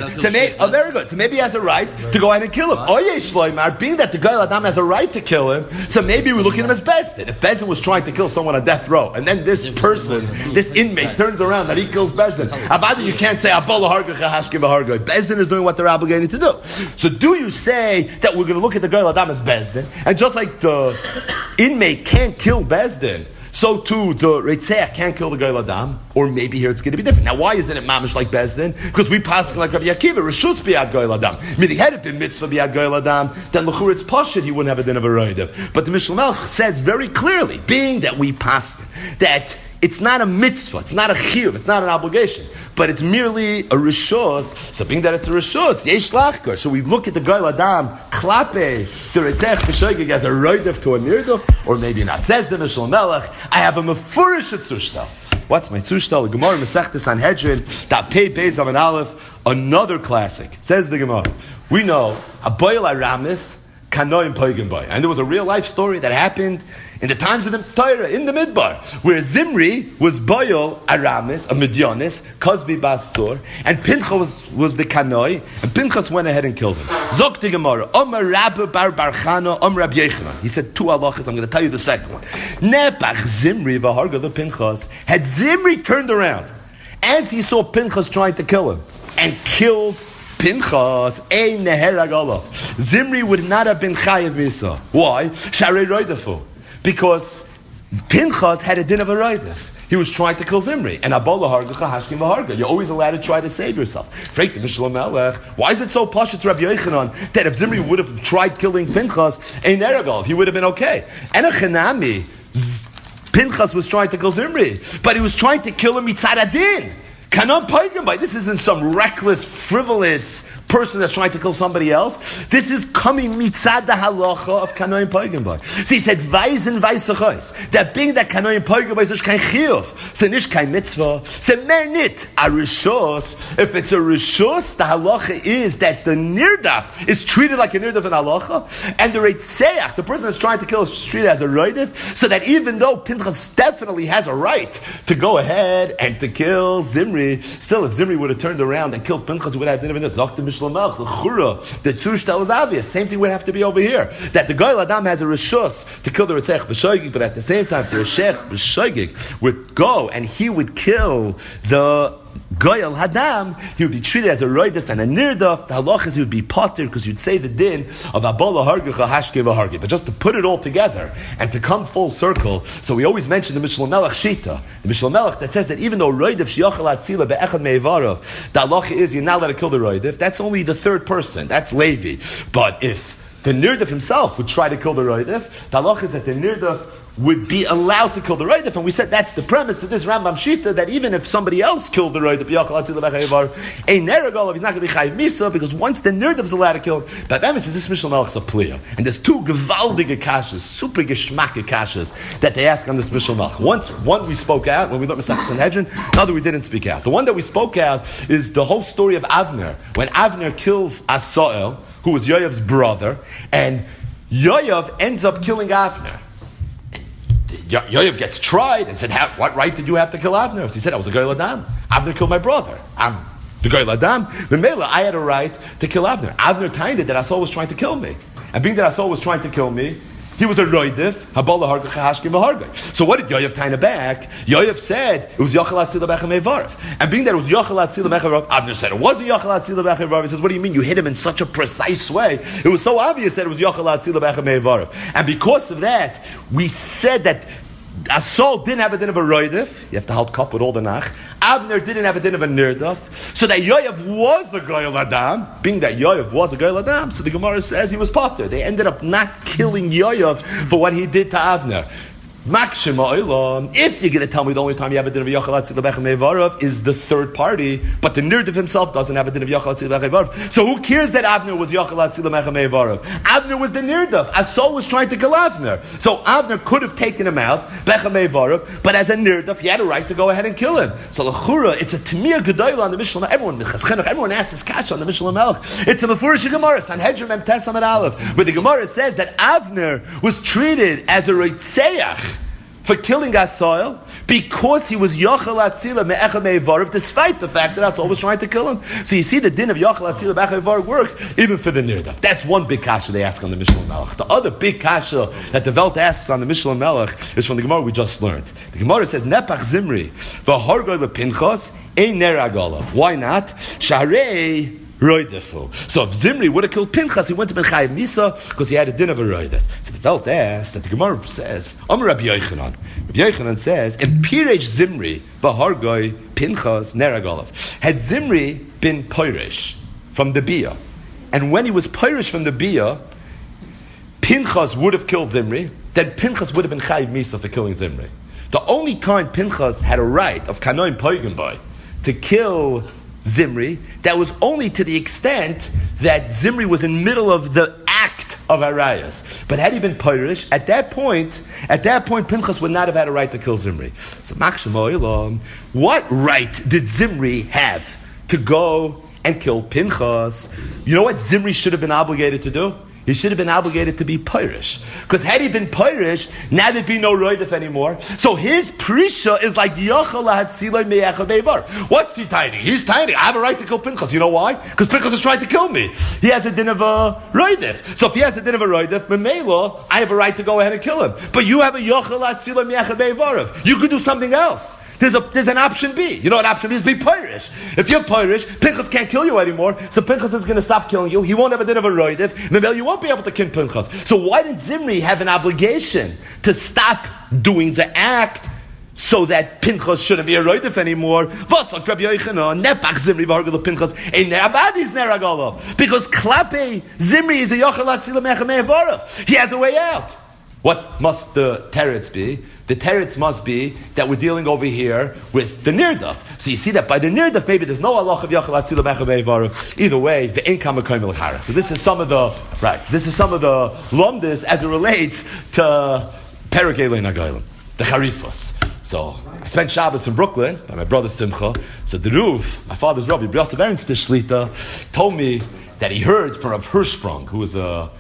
very good. So maybe he has a right to go ahead and kill him. Oye Shloimar, being that the Goyal Adam has a right to kill him, so maybe we're looking at him as Bezdin. If Bezdin was trying to kill someone on death row, and then this person, this inmate, turns around that he kills Bezdin, Avada, you can't say habala hargucha, hashkim v'hargai. Bezdin is doing what they're obligated to do. So do you say that we're going to look at the Goyal Adam as Bezdin, and just like the inmate can't kill Bezdin, so too the Ritzech can't kill the Goyal Adam, or maybe here it's going to be different. Now why isn't it mamish like Bezdin? Because we pass like Rabbi Akiva, Rishus bi'ad Goyal Adam. Meaning had it been mitzvah bi'ad Goyal Adam, then l'chur it's pashut, he wouldn't have a din of a roidev. But the Mishnah Melech says very clearly, being that we pass that it's not a mitzvah, it's not a chiyuv, it's not an obligation, but it's merely a rishos. So being that it's a rishos, yesh lachkar. So we look at the Goyal Adam, klape, the Ritzech b'shoigig as a roidef to a nirduf, or maybe not. Says the Mishnah Melech, I have a mefurish tzushtal. What's my tzushtal? The Gemara Masechta Sanhedrin, that pei beis of an aleph, another classic. Says the Gemara, we know a boil aramis kanoim poigim boy, and there was a real life story that happened in the times of the Torah, in the Midbar, where Zimri was boil aramis, a Midyanis, Kozbi Basur, and Pinchas was the kanoi, and Pinchas went ahead and killed him. Zok the Gemara, Omer Rabbi Bar Barchana, Omer Rabbi Yechanan. He said two halachas. I'm going to tell you the second one. Nepach Zimri v'harga the Pinchas. Had Zimri turned around as he saw Pinchas trying to kill him and killed Pinchas, ein neherag olav, Zimri would not have been chayiv misa. Why? Sharei roidefu. Because Pinchas had a din of a roidef. He was trying to kill Zimri. And Abola hargacha hashkim v'harga. You're always allowed to try to save yourself. Frek the Mishnah Melech. Why is it so pashut to Rabbi Yochanan that if Zimri would have tried killing Pinchas, ein neherag olav, he would have been okay? And a chenami, Pinchas was trying to kill Zimri, but he was trying to kill him mitzad adin. Kanon paigim by. This isn't some reckless, frivolous person that's trying to kill somebody else. This is coming mitzad the halacha of kanoim paigim by. So he said, "Weisen weißachos." That being that kanoim paigim by is kein chiyuv, so nish kein mitzvah, so mer nit a rishos. If it's a rishos, the halacha is that the nirdaf is treated like a nirdaf in halacha, and the reitzeach, the person that's trying to kill, is treated as a roidif, so that even though Pinchas definitely has a right to go ahead and to kill Zimri, still, if Zimri would have turned around and killed Pinchas, he would have been the chura, the tzushtal is obvious. Same thing would have to be over here. That the Goyal Adam has a rishus to kill the Ritzech b'shoigig, but at the same time, the Ritzech b'shoigig would go and he would kill the Goyal Hadam, he would be treated as a roidef and a nirdaf. The halachas he would be potter because you'd say the din of abola hargacha hashke v'hargi. But just to put it all together and to come full circle, so we always mention the Mishnah Melech Shita, the Mishnah Melech that says that even though roidef sheyachal atzila be'echad me'evarav, the halacha is you're not allowed to kill the roidef. That's only the third person. That's Levi. But if the nirdaf himself would try to kill the roidef, the halacha is that the nirdaf would be allowed to kill the roidef, and we said that's the premise of this Rambam Shita, that even if somebody else killed the roidef, a neragol, he's not going to be chayiv misa, because once the nirdaf is allowed to kill him, but that means this Mishnah Melech is a pliya, and there's two gewaldige kashas, super geschmacke kashas that they ask on this Mishnah Melech. One we spoke out when we learned Masechet Sanhedrin, another we didn't speak out. The one that we spoke out is the whole story of Avner, when Avner kills Asael, who was Yoav's brother, and Yoav ends up killing Avner. Yoav gets tried and said, what right did you have to kill Avner? So he said, I was a Goyal Adam. Avner killed my brother. I'm the Goyal Adam. The Mela, I had a right to kill Avner. Avner timed it that Asol was trying to kill me. And being that Asol was trying to kill me, he was a roidif, habola harga chahashkim v'harga. So what did Yoav tie back? Yoav said it was yachal atzila bechem evarv. And being that it was yachal atzila bechem evarv, Avner said it wasn't yachal atzila bechem evarv. He says, what do you mean? You hit him in such a precise way. It was so obvious that it was yachal atzila bechem evarv. And because of that, we said that Asol didn't have a din of a roidif. You have to help cup with all the nach. Avner didn't have a din of a nirdaf. So that Yoav was a Goyal Adam. Being that Yoav was a Goyal Adam, so the Gemara says he was potter. They ended up not killing Yoav for what he did to Avner. If you're going to tell me the only time you have a din of Yachal Atzila Bechem Evarav is the third party, but the Nirdif himself doesn't have a din of Yachal Atzila Bechem Evarav. So who cares that Avner was Yachal Atzila Bechem Evarav? Avner was the Nirdif. Asol was trying to kill Avner. So Avner could have taken him out, Bechem Evarav, but as a Nirdif, he had a right to go ahead and kill him. So L'chura, it's a Tamir Gedoyla on the Mishnah. Everyone asks this kasha on the Mishnah Melech. It's a Mefurish Gemara, Sanhedrin Mem Tes Amud Aleph, where the Gemara says that Avner was treated as a Reitzeach for killing Asael because he was Yochel Atzila Me'echa Me'evarav, despite the fact that Asael was trying to kill him. So you see the din of Yochel Atzila Me'echa Me'evarav works even for the Nirdaf. That's one big kasha they ask on the Mishnah Melech. The other big kasha that the Welt asks on the Mishnah Melech is from the Gemara we just learned. The Gemara says, Nepach Zimri, V'hargoy Lepinchas, Ein Neragolav. Why not? Sharei Roidefu. So if Zimri would have killed Pinchas, he wouldn't have been Chayiv Misa because he had a din of a Roidef. So the Welt asks that the Gemara says, Amar Rabbi Yochanan. Rabbi Yochanan says, in Piresh Zimri, V'hargoi Pinchas Neragolav. Had Zimri been Pirish from the Bia, and when he was Pirish from the Bia, Pinchas would have killed Zimri, then Pinchas would have been Chayiv Misa for killing Zimri. The only time Pinchas had a right of Kanoim Poigim by to kill Zimri, that was only to the extent that Zimri was in the middle of the act of Arayas. But had he been Pirish, at that point, Pinchas would not have had a right to kill Zimri. So, what right did Zimri have to go and kill Pinchas? You know what Zimri should have been obligated to do? He should have been obligated to be Pirish. Because had he been Pirish, now there'd be no Roidef anymore. So his Prisha is like Yochel Hatzilai Me'echa Beivar. What's he tiny? He's tiny. I have a right to kill Pinchas. You know why? Because Pinchas is trying to kill me. He has a din of a Roidef. So if he has a din of a Roidef, Memela, I have a right to go ahead and kill him. But you have a Yochel Hatzilai Me'echa Beivar. You could do something else. There's an option B. You know what option B is? Be Pirish. If you're Pirish, Pinchas can't kill you anymore, so Pinchas is going to stop killing you. He won't have a din of a roidev. Maybe you won't be able to kill Pinchas. So why did Zimri have an obligation to stop doing the act so that Pinchas shouldn't be a roidev anymore? Because Klape Zimri is the Yochel Hatzilai Me'echa Beivar. He has a way out. What must the teretz be? The teretz must be that we're dealing over here with the nirdaf. So you see that by the nirdaf, maybe there's no halach of Yochel Hatzilai Me'echa Beivar. Either way, the income of Hara. So this is some of the lumdis as it relates to Perek Elei Nagaylim, the Charifos. So I spent Shabbos in Brooklyn by my brother Simcha. So the Ruv, my father's Rabbi B'Yosef Ernst Shlita, told me that he heard from Rav Hirschsprung, who was a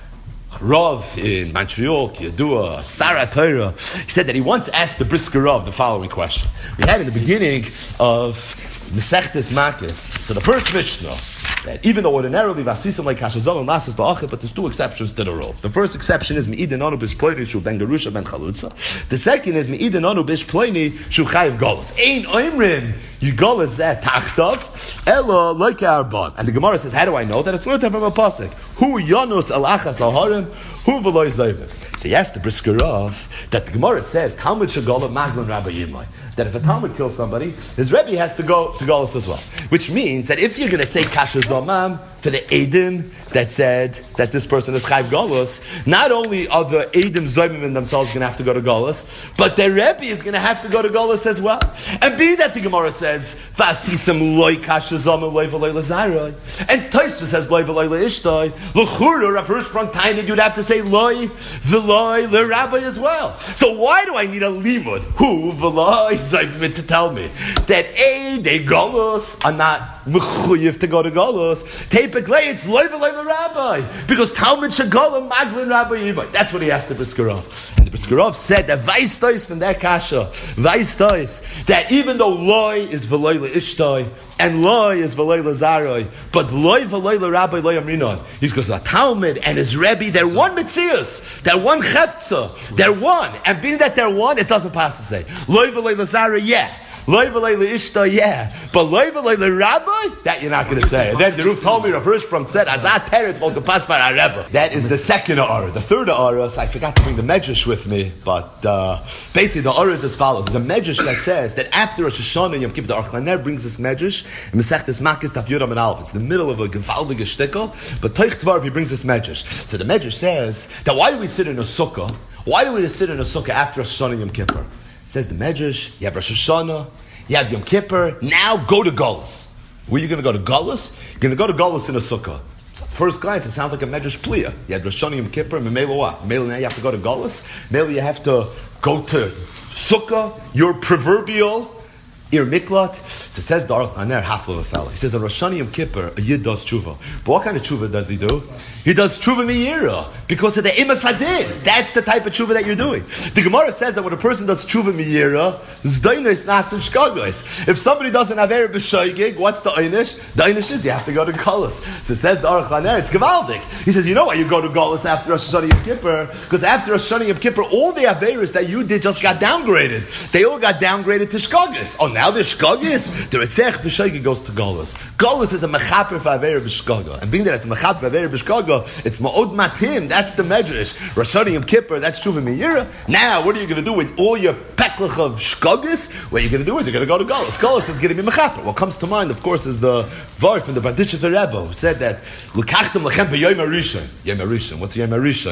Rav in Montreal, Yadua, Sarah Torah. He said that he once asked the Brisker Rav the following question. We had in the beginning of Mesechtes Makis, so the first Mishnah, that even though ordinarily Vasisim like Kashazol and Lasas La'achit, but there's two exceptions to the rule. The first exception is Me'idin Anu Bish Ploini Shu Ben Gerusha Ben Chalutza. The second is Me'idin Anu Bish Ploini Shu Chayiv Golos. Ein Oimrim Yigolas Zeh Tachtav Ela Like Arban. And the Gemara says, how do I know that? It's learned from a pasuk. Hu Yanus Alachas Alharim Hu V'loy Zayvim. So he asked the Brisker Rav that the Gemara says Talmud Shagola Maglin Rabbi Yimai, that if a Talmud kills somebody, his Rebbe has to go to Golos as well. Which means that if you're going to say Kasha Zomam for the Eidim that said that this person is Chayv Golos, not only are the Eidim Zoymim in themselves going to have to go to Golos, but their Rebbe is going to have to go to Golos as well. And be that the Gemara says Vasisam Loy Kasha Zomam Loy V'loy Lazaroi, and Tosfos says Loy V'loy Leishtai. L'chura Rav Hirschsprung Tainid, you'd have to say Loy V'loy LeRabbi as well. So why do I need a limud Hu V'loy Zoymim to tell me that they Golos are not mechuyev to go to Golos? Typically, it's loy v'loy l'rabbi, because Talmud Shagolam Maglin Rabbi Yimai. That's what he asked the Brisker Rav. And the Brisker Rav said that Vaistois from that kasha, Vaistois, that even though loy is v'loy l'ishtoi and loy is v'loy l'zaroi, but loy v'loy l'rabbi loy amrinon, he's because the Talmud and his Rebbe, they're one mitzias, they're one chefza, they're one, and being that they're one, it doesn't pass to say loy v'loy l'zaroi, yeah. Loy v'loy l'ishta, yeah. But loy v'loy l'rabbi, that you're not going to say. And then the Ruf told me, Rav Hirschsprung said, Azat teretz vol kapas for our Rebbe. That is the second Aura. The third Aura, so I forgot to bring the Medrash with me, but basically the Aura is as follows. There's a Medrash that says that after Rosh Hashanah and Yom Kippur, the Aruch LaNer brings this Medrash, and Mesechtes Makis Daf Yudam and Aleph. It's in the middle of a gewaldige shtickle, but Toich Tvarv, he brings this Medrash. So the Medrash says that why do we sit in a sukkah? Why do we sit in a sukkah after Rosh Hashanah and Yom Kippur? It says the Medrash, you have Rosh Hashanah, you have Yom Kippur, now go to Golos. Where are you going to go to Golos? You're going to go to Golos in a sukkah. So first glance, it sounds like a Medrash Pliya. You had Rosh Hashanah Yom Kippur, and Memela what? Memela now you have to go to Golos. Memela you have to go to sukkah, your proverbial Ir Miklat. So it says the Aruch LaNer, half of a fella. He says that Rosh Hashanah Yom Kippur, a Yid does tshuva. But what kind of tshuva does he do? He does tshuva miyira because of the imas hadin. That's the type of tshuva that you're doing. The Gemara says that when a person does tshuva miyira, zdainis nasin shkagos. If somebody doesn't have erev b'shoigig, what's the einish? The einish is you have to go to Golos. So it says the Aruch LaNer, it's gevaldik. He says, you know why you go to Golos after Rosh Hashanah Yom Kippur? Because after Rosh Hashanah Yom Kippur, all the averis that you did just got downgraded. They all got downgraded to shkagos. Oh, now they're shkagos? The Ritzech b'shoigig goes to Golos. Golos is a mechaper for aveir b'shkaga. And being that it's a mechaper for aveir b'shkaga, it's ma'od matim. That's the medrash. Rosh Hashanah Yom Kippur. That's tshuva miyira. Now, what are you going to do with all your peklach of shkagis? What you're going to do is you're going to go to Golos. Golos is going to be mechaper. What comes to mind, of course, is the var from the Berditchev Rebbe who said that l'kachtem lechem b'yom harishon. Yom harishon. What's yom harishon?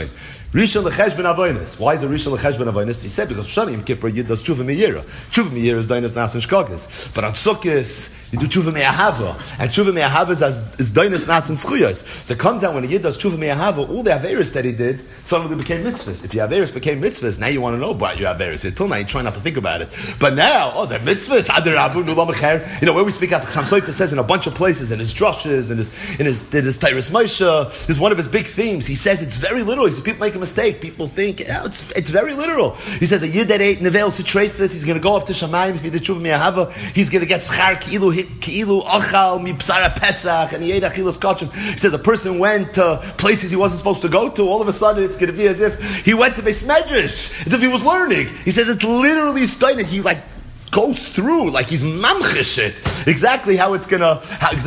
Rishon l'cheshbon avonis. Why is it Rishon l'cheshbon avonis? He said because Shani Yom Kippur Yid does tshuva me'yira. Tshuva me'yira is dainas nas and shkagas. But on Sukkos you do tshuva me'ahava, and tshuva me'ahava is dainas nas and schuyos. So it comes out when a Yid does tshuva me'ahava, all the averis that he did suddenly became mitzvahs. If your averis became mitzvahs, now you want to know about your averis. Until now you try not to think about it. But now, they're mitzvahs. You know where we speak out. The Chassam Sofer says in a bunch of places in his drushes, in his Tyrus Moshe, this is one of his big themes. He says it's very literal. He says people make a mistake. People think it's very literal. He says a Yid that ate nevel sitreifis, he's going to go up to Shamayim if he did tshuva me'ahava. He's going to get schar ki'ilu achal mi psara pesach, and he ate achilas kachim. He says a person went to places he wasn't supposed to go to. All of a sudden, it's going to be as if he went to Beis Medrash, as if he was learning. He says it's literally stunning. He goes through like he's mamchish it exactly how it's gonna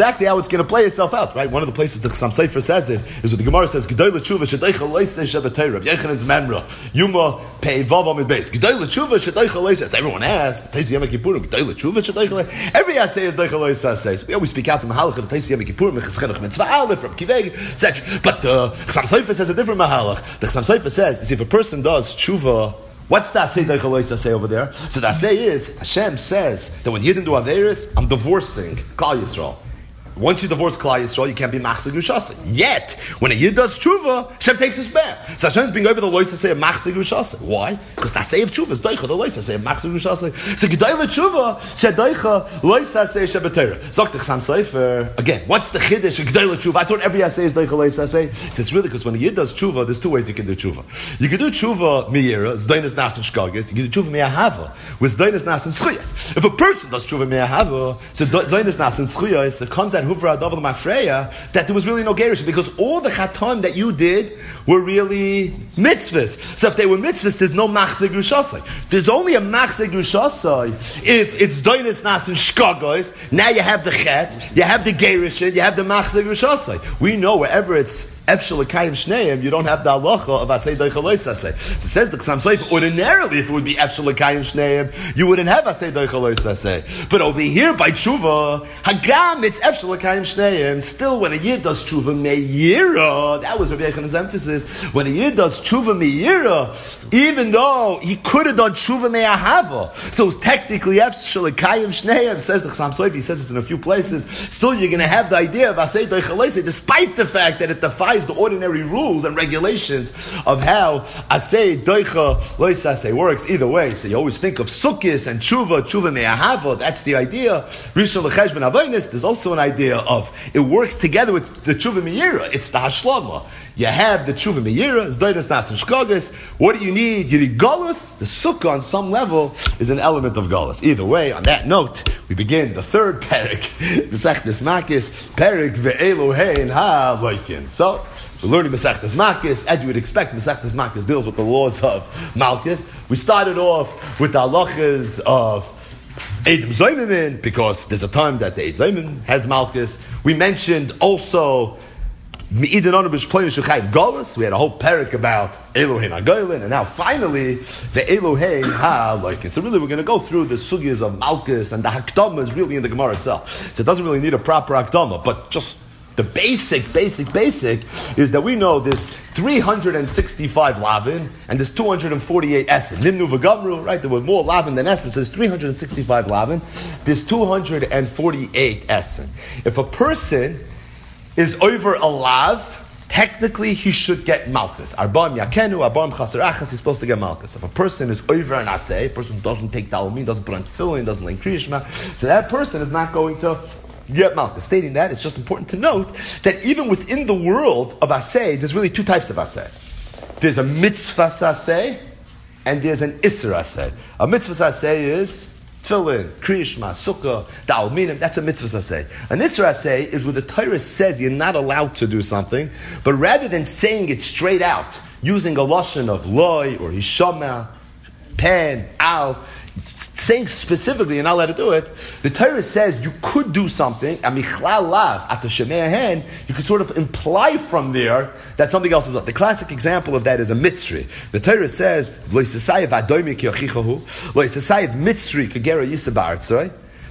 play itself out, right? One of the places the Chassam Sofer says it is what the Gemara says, Gedol l'tshuva shedeicha loisei shebeteirah, Yechanan's memra, Yuma pei vav amid beis. Gedol l'tshuva shedeicha loisei. Everyone asks, Teis Yom Kippurim, Gedol l'tshuva shedeicha loisei. Every assay is deicha loisei. We always speak out the mahalach of the Teis Yom Kippurim, Mecheschenach mitzvah aleph from Kiveg, etc. But the Chassam Sofer says a different mahalach. The Chassam Sofer says if a person does tshuva. What's the Asay Deichalois say over there? So the Asay is, Hashem says that when Yidden do Averis, I'm divorcing Klal Yisrael. Once you divorce Klal Yisrael, you can't be Machzeg Rishasa. Yet, when a Yid does Tshuva, Hashem takes us back. So Hashem's being over the Lois to say Machzeg Rishasa. Why? Because the Asay of Tshuva is Deicha, the Lois to say Machzeg Rishasa. So Gedai L'Tshuva, Shedeicha, Lois to say Shebetera. Zok the Chassam Sofer, again, what's the Chiddush, Gedai L'Tshuva? I thought every Asay is Deicha, Lois to say. He says, really, because when a Yid does Tshuva, there's two ways you can do Tshuva. You can do Tshuva Me'ira, Zdainas Nas and Shkagas. You can do Tshuva Me'ahava, with Zdainas Nas and Schuyas. If a person does Tshuva Me'ahava, so Zdainas Nas and Schuyas, it comes out Huvra Adav L'Mafreya, that there was really no Gerish, because all the Chatan that you did were really mitzvahs. So if they were mitzvahs, there's no Machzeg Rishasai. There's only a Machzeg Rishasai if it's Doinis Nas and Shkagos. Now you have the Chet, you have the Gerish, you have the Machzeg Rishasai. We know wherever it's Efshel L'Kayim Shneim, you don't have the halacha of Asay Deicha Lois Asay. It says the Chassam Sofer, ordinarily, if it would be Efshel L'Kayim Shneim, you wouldn't have Asay Deicha Lois Asay. But over here, by Tshuva, Hagam, it's Efshel L'Kayim Shneim. Still, when a Yid does Tshuva Me'yira, that was Rabbi Yechanan's emphasis, when a Yid does Tshuva Me'yira, even though he could have done Tshuva Me'ahava, so it's technically Efshel L'Kayim Shneim, says the Chassam Sofer, he says it's in a few places, still you're going to have the idea of Asay Deicha Lois Asay, despite the fact that it defies the ordinary rules and regulations of how Asay Doicha Lois Asay works. Either way, so you always think of Sukkis and Tshuva Me'ahava. That's the idea. Rishon L'Cheshbon Avonis. There's also an idea of it works together with the Tshuva Me'yira. It's the Hashlama. You have the Tshuva Me'yira, Zdoinas Nas and Shkagas. What do you need? You need Galus. The Sukkah on some level is an element of Galus. Either way, on that note, we begin the third Perek, Mesechtes Makis, Perek Ve'elohein Ha-Loikin. So, we're learning Mesechtes Makis. As you would expect, Mesechtes Makis deals with the laws of Malchus. We started off with the halachas of Eidem Zaymin, because there's a time that the Eid Zaymin has Malchus. We mentioned also Me'idin Onabish Planish Shechayv Golas. We had a whole parak about Elohein HaGoylin, and now finally the Elohein HaLoikin. So really we're going to go through the sugyas of Malchus, and the Hakdama is really in the Gemara itself. So it doesn't really need a proper Hakdama, but just the basic is that we know there's 365 lavin and there's 248 essen. Nimnu v'gamru, right? There were more lavin than essen, so there's 365 lavin. There's 248 essen. If a person is over a lav, technically he should get malchus. Arba'im yakenu, arba'im chaser achas, he's supposed to get malchus. If a person is over an asay, a person who doesn't take dalmin, doesn't put on tefillin, doesn't learn kriyishma, so that person is not going to get malchus. Stating that, it's just important to note that even within the world of asay, there's really two types of asay. There's a mitzvah asay, and there's an isser asay. A mitzvah asay is tefillin, kriyishma, sukkah, da'al, that's a mitzvah asay. An isra asay is where the Torah says you're not allowed to do something, but rather than saying it straight out, using a lashon of loy or hishama, pen, al, saying specifically you're not allowed to do it, the Torah says you could do something, amichlal lav, at the shemei hen, you could sort of imply from there that something else is up. The classic example of that is a mitzri. The Torah says, lo yisasayev adoimi ki yochichahu, lo yisasayev mitzri kagera yisaba'artzoi.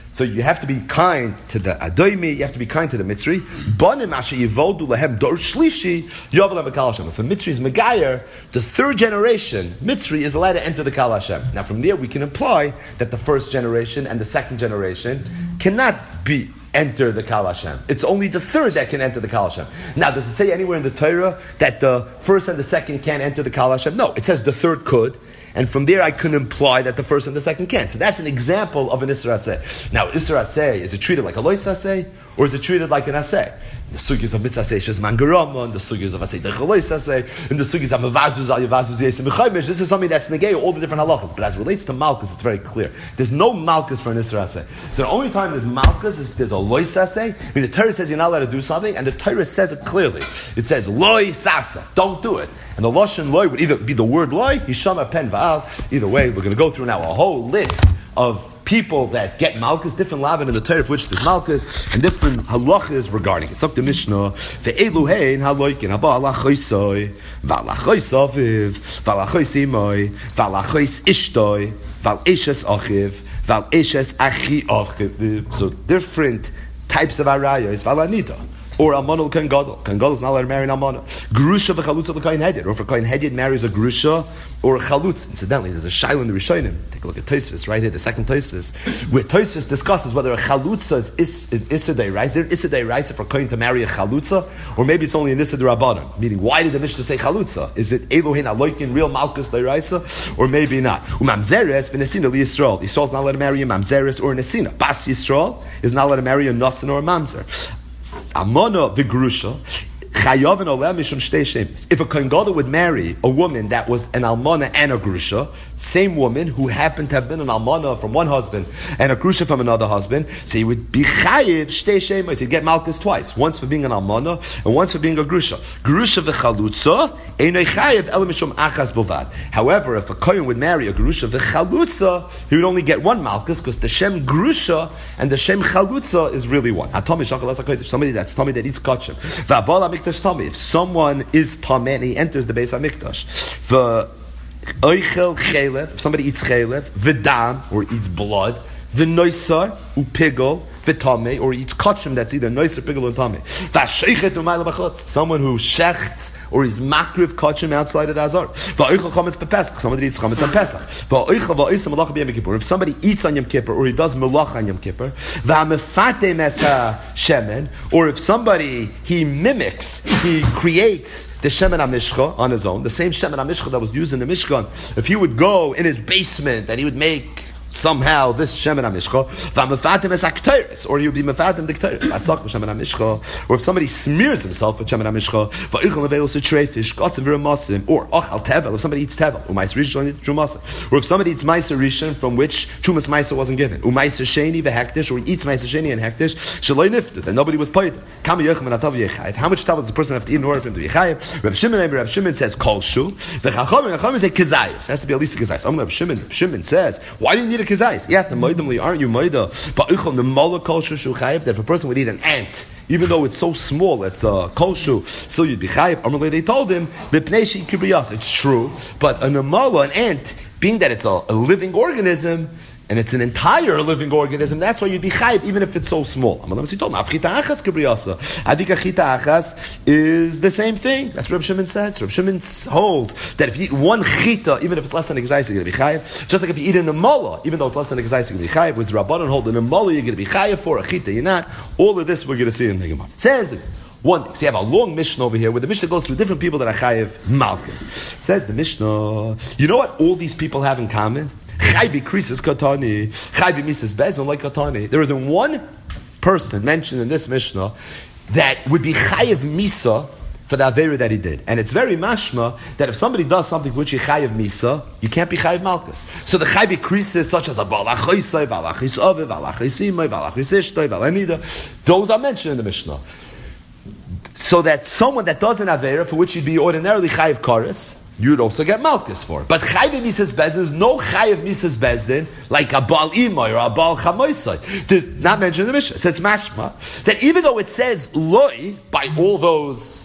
So you have to be kind to the Adoimi, you have to be kind to the Mitzri. Banim asher yivoldu lahem dor shlishi yovel v'kal Hashem. If a Mitzri is Megayer, the third generation Mitzri is allowed to enter the Kal Hashem. Now from there we can imply that the first generation and the second generation cannot enter the Kal Hashem. It's only the third that can enter the Kal Hashem. Now, does it say anywhere in the Torah that the first and the second can't enter the Kal Hashem? No, it says the third could. And from there, I can imply that the first and the second can. So that's an example of an Isra Aseh. Now, Isra Aseh, is it treated like a Lois Aseh, or is it treated like an Aseh? The sugyas of mitzvah aseh is mangarama, and the sugyas of aseh dechalois aseh, and the sugyas of mavazuz al yavazuz yesim b'chaymish. This is something that's negay all the different halachas. But as it relates to malchus, it's very clear. There's no malchus for an Isra Aseh. So the only time there's malchus is if there's a lois aseh. I mean, the Torah says you're not allowed to do something, and the Torah says it clearly. It says loy sasa, don't do it. And the lashon loy would either be the word loy, yishama pen va'al. Either way, we're going to go through now a whole list of people that get malchus, different lavin in the Torah for which there's malchus, and different halachas regarding it. It's up to Mishnah. Ve'eluhein haloikin haba alachoisoi, v'alachoisaviv, v'alachoisimoi, v'alachois ishtoi, v'aleshes achiv, v'aleshes achi achiv. So different types of arayos, v'alanita. Or almana l'kohen gadol. Kohen gadol is not allowed to marry an almana. Grusha v'chalutza l'kohen hedyot. Or if a kohen hedyot marries a grusha or a chalutz. Incidentally, there's a shaila in the Rishonim. Take a look at Tosfos right here, the second Tosfos, where Tosfos discusses whether a chalutza is issa deiraisa. Is issa deiraisa for a kohen to marry a chalutza, or maybe it's only an issa derabbanan. Meaning, why did the Mishnah say chalutza? Is it Elohin aloikin real malchus deiraisa, or maybe not? Umamzeres v'nesina liYisrael. Yisrael's not allowed to marry a mamzeres or a nesina. Bas Yisrael is not allowed to marry a nasan or a mamzer. Amana v'grusha chayav and oleh mishum shtei shemis. If a kohen gadol would marry a woman that was an almana and a grusha, same woman who happened to have been an almana from one husband and a grusha from another husband, so he would be chayiv shtei shemis. He'd get malchus twice, once for being an almana and once for being a grusha. Grusha v'chalutza einay chayiv el mishum achas bovad. However, if a kohen would marry a grusha v'chalutza, he would only get one malchus because the shem grusha and the shem chalutza is really one. Somebody that's tummy that eats kachim. If someone is tameh and he enters the Beis HaMikdash, if somebody eats chelev, v'dam, or eats blood, v'noisar, upigol, v'tameh, or eats kachim that's either noisar, pigol, or tameh. V'asheichet u'mayla b'chutz, someone who shechts or is makriv kachim outside of the azar. V'oichel chametz b'pesach, somebody eats chametz on Pesach. V'oichel v'oisem malacha b'yom kippur, if somebody eats on Yom Kippur or he does malacha on Yom Kippur, v'amefate mesa shemen, or if somebody he mimics, he creates the shemen hamishcha on his own, the same shemen hamishcha that was used in the Mishkan, if he would go in his basement and he would make somehow this shemen hamishcha, v'amefatim es akteris, or he would be mefatim the akteris, asach b'shemen hamishcha, or if somebody smears himself with shemen hamishcha, v'oichel nevelos utreifish, gotzim v'ramasim, or ochal tevel, if somebody eats tevel, u'mais rishon trumasim, or if somebody eats ma'aser rishon from which trumas ma'aser wasn't given, u'maiser sheni v'hektish, or he eats ma'aser sheni and hektish, shaloi nifted, and nobody was paid. Kama yochem and atav yechayev. How much tavel does the person have to eat in order for him to be yechayev? Reb Shimon says kolshu, v'chachamim say kizayis. Has to be at least a kizayis. Reb Shimon says, why do you need a kizayis? Yeah, the moidamli aren't you moida? But uchol the mola kolshu shuchayev, that if a person would eat an ant, even though it's so small, it's a kolshu, still you'd be chayev. Amalei, they told him, b'pnei kibriyas. It's true, but an amala, an ant, being that it's a living organism, and it's an entire living organism, that's why you'd be chayiv, even if it's so small. He told him, achita achas kibriyasa. I think achita achas is the same thing. That's what Reb Shimon said. Reb Shimon holds that if you eat one chita, even if it's less than a gzais, you're going to be chayiv. Just like if you eat an amala, even though it's less than a gzais, you're going to be chayiv. With Rabbanan hold an amala, you're going to be chayiv for a chita, you're not. All of this we're going to see in the Gemara. Says one thing. So you have a long Mishnah over here where the Mishnah goes through different people that are chayiv malchus. Says the Mishnah, you know what all these people have in common? Chayvi krisis katani, chayvi misas bezin like katani. There isn't one person mentioned in this Mishnah that would be chayiv misa for the avera that he did, and it's very mashma that if somebody does something which you chayiv misa, you can't be chayiv malchus. So the chayvi krisis, such as a balachaisay, balachisove, balachisimay, balachisishtay, balanida, those are mentioned in the Mishnah. So that someone that does an avera for which you'd be ordinarily chayiv kares, you'd also get malchus for. But chayiv misas bezdin is no chayiv misas bezdin like a bal imoy or a bal chamoisai. There's not mentioned in the Mishnah. So it's mashma that even though it says loy by all those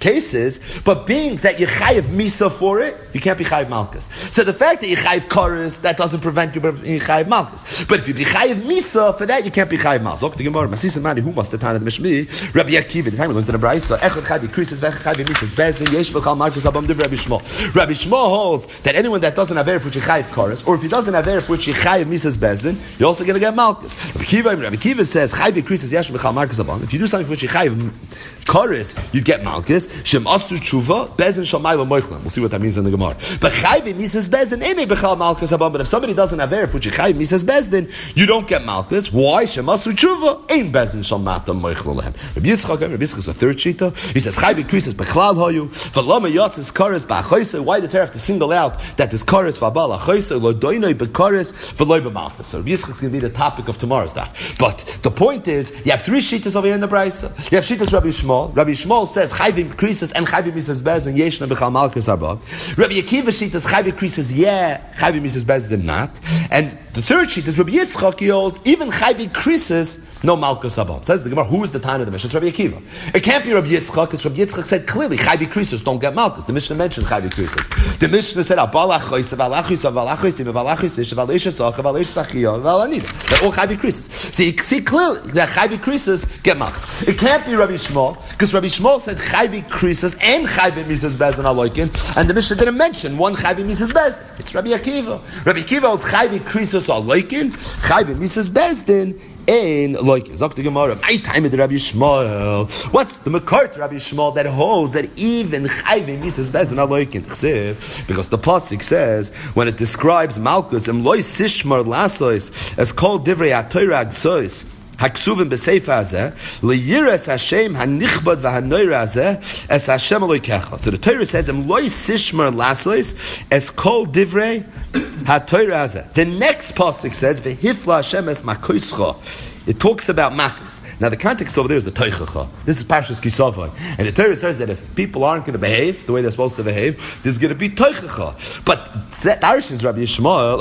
cases, but being that you chayiv misa for it, you can't be chayiv malchus. So the fact that you chayiv kares, that doesn't prevent you from being chayiv malchus. But if you be chayiv misa for that, you can't be chayiv malchus. Okay, the Gemara, Masisa Mani, who must the time of the Mishmi? Rabbi Akiva, the time we learned in the Brayso, Echad chayiv krisis, v'echad chayiv misas bezdin, yesh b'chal malchus abam div Rabbi Shmuel. Rabbi Shmuel holds that anyone that doesn't have erev for which you chayiv kares, or if he doesn't have erev for which you chayiv misas bezdin, you're also going to get malchus. Rabbi Akiva says chayiv krisis yesh b'chal malchus abam. If you do something for which you chayiv kares, you'd get malchus. Shem asu tshuva bezdin shamayla moichlam. We'll see what that means in the Gemara. But chayiv misas bezdin ene b'chal malchus abam. But if somebody doesn't have erev for which you chayiv misas bezdin, you don't get malchus. Why? Shem asu tshuva ein bezdin shamata moichlam lehem. Rabbi Yitzchak is a third shita. He says chayiv krisis b'chlal hayu v'lama yatzis kares ba'achoyse. Why did the Torah have to single out that this kares v'abal achoyse lo doinoi b'kares v'loi b'malchus? So Rabbi Yitzchak is going to be the topic of tomorrow's daf. But the point is, you have three shitas over here in the Brayso. You have shitas Rabbi Shmuel. Rabbi Shmuel says chayvim krisis and chayvim misas bezdin yeshna b'chal malchus arba. Rabbi Akiva shitas chayvim krisis chayvim misas bezdin not. And the third sheet is Rabbi Yitzchak. He holds even chayvim krisis no malchus arba. Says the Gemara, who is the time of the Mishnah? It's Rabbi Akiva. It can't be Rabbi Yitzchak because Rabbi Yitzchak said clearly chayvim krisis don't get malchus. The Mishnah mentioned chayvim krisis. The Mishnah said abal achoyse v'alachoyse v'alachoyse v'alachoyse v'alachoyse v'alachoyse v'alachoyse. They're all chayvim krisis. So you see clearly that chayvim krisis get malchus. It can't be Rabbi Shmuel because Rabbi Shmuel said chayvim krisis and chayvim misas bezdin aloikin, and the Mishnah didn't mention one chayvim misas bezdin. It's Rabbi Akiva. Rabbi Akiva holds chayvim krisis aloikin, chayvim misas bezdin in loikin. Zok the Gemara, my time with Rabbi Shmuel. What's the makar to Rabbi Shmuel that holds that even chayvim misas bezdin aloikin? Because the pasuk says when it describes malchus and loy sishmar lasois as called divrei ha'torah gsois. Haksuvim b'seifa hazeh leyiras Hashem hanichbad v'hanoira hazeh es Hashem aloikecha. So the Torah says loy sishmar lasois as called divrei ha'torah hazeh. The next pasuk says v'hifla Hashem es makoischa. It talks about makkos. Now the context over there is the Teichacha. This is Parshas Kisavai. And the Torah says that if people aren't going to behave the way they're supposed to behave, there's going to be Teichacha. But Darshan's Rabbi Yishmael,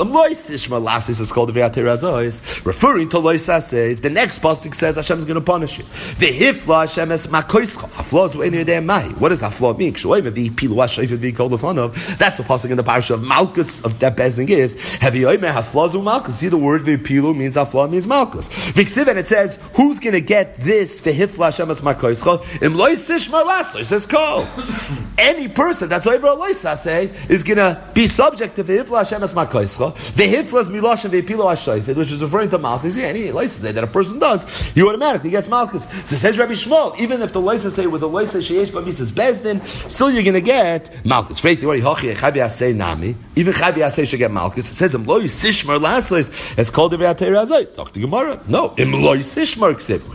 is called the Ve'atirazois, referring to Loisa says, the next pasuk says Hashem is going to punish you. Ve'hifla Hashem es makoischa. Hafla is w'enu yedei mai. What does hafla mean? That's a pasuk in the Parsha of Malchus of that Bezdin gives. Hafla zu Malchus. See the word Ve'pilu means hafla means Malchus. And it says, who's going to get this v'hifla Hashem es makoischa? Im lo yisishma laso, says Kol. Any person that's over a loisa say is going to be subject to v'hifla Hashem es makoischa. V'hifla is miloshen v'pilo hashayfid, which is referring to malchus. Yeah, any loisa say that a person does, he automatically gets malchus. So says Rabbi Shmuel, even if the loisa say was a loisa sheyesh b'misas bezdin, still you're going to get malchus. Freiti wari hochi chavi asay nami. Even chavi asay should get malchus. It says im lo yisishma laso is called the ve'atei razos. Talk to Gemara. No, im lo yisishma ksiv.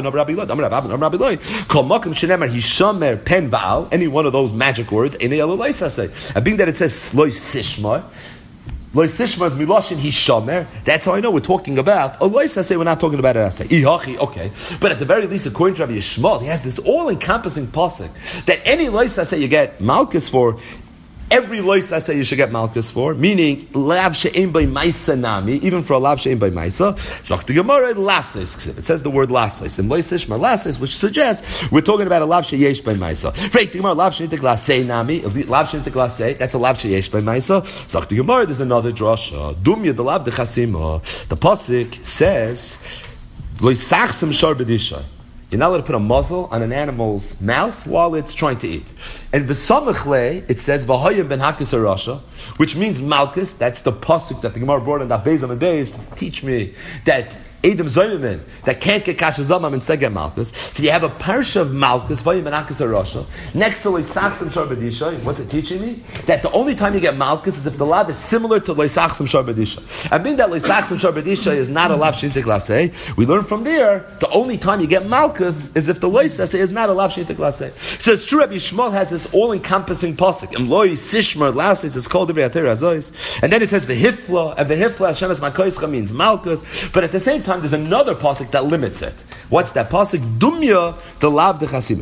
Any one of those magic words, and being that it says loy sishmar, loy sishmar is miloshin hishamer. That's how I know we're talking about. Loy saseh, we're not talking about it. Okay, but at the very least, according to Rabbi Yishmael, he has this all-encompassing pasuk that any loy saseh you get malchus for. Every lois I say you should get malchus for, meaning lav she'ein by maisa nami, even for a lav she'ein by maisa. Shach to Gemara lasos. It says the word lasos and lois ishma lasos, which suggests we're talking about a lav she'yesh by maisa. Freit Gemara lav she'ein lasei nami, lav she'ein lasei. That's a lav she'yesh by maisa. Shach to Gemara, there's another drasha. Dumya the lav dechasima. The pasuk says loisachsim shar b'disha. You're not allowed to put a muzzle on an animal's mouth while it's trying to eat. And v'samachle, it says v'hoyim ben hakis arasha, which means malchus. That's the pasuk that the Gemara brought in that Beis and Beis to teach me that Edom Zoyman that can't get kasha zamam and instead get malchus. So you have a parsha of malchus v'hoyim ben hakis arasha next to loisachsim sharbadisha. What's it teaching me? That the only time you get malchus is if the lav is similar to loisachsim sharbadisha. And being that loisachsim sharbadisha is not a lav shintik laseh, we learn from there the only time you get malchus is if the loisase is not a lav shintik laseh. So it's true Rabbi Shmuel has this all-encompassing pasuk. And loy sishmar laseh is called divrei ha'torah hazos. And then it says v'hifla, and v'hifla Hashem es makoischa means malchus. But at the same time there's another pasuk that limits it. What's that pasuk? Dumya the lav dechasim.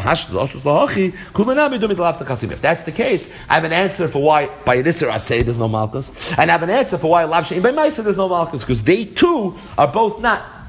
If that's the case, I have an answer for why by Yisra Asay there's no malchus, and I have an answer for why lav she'ein by Maisa there's no malchus, because they too are both not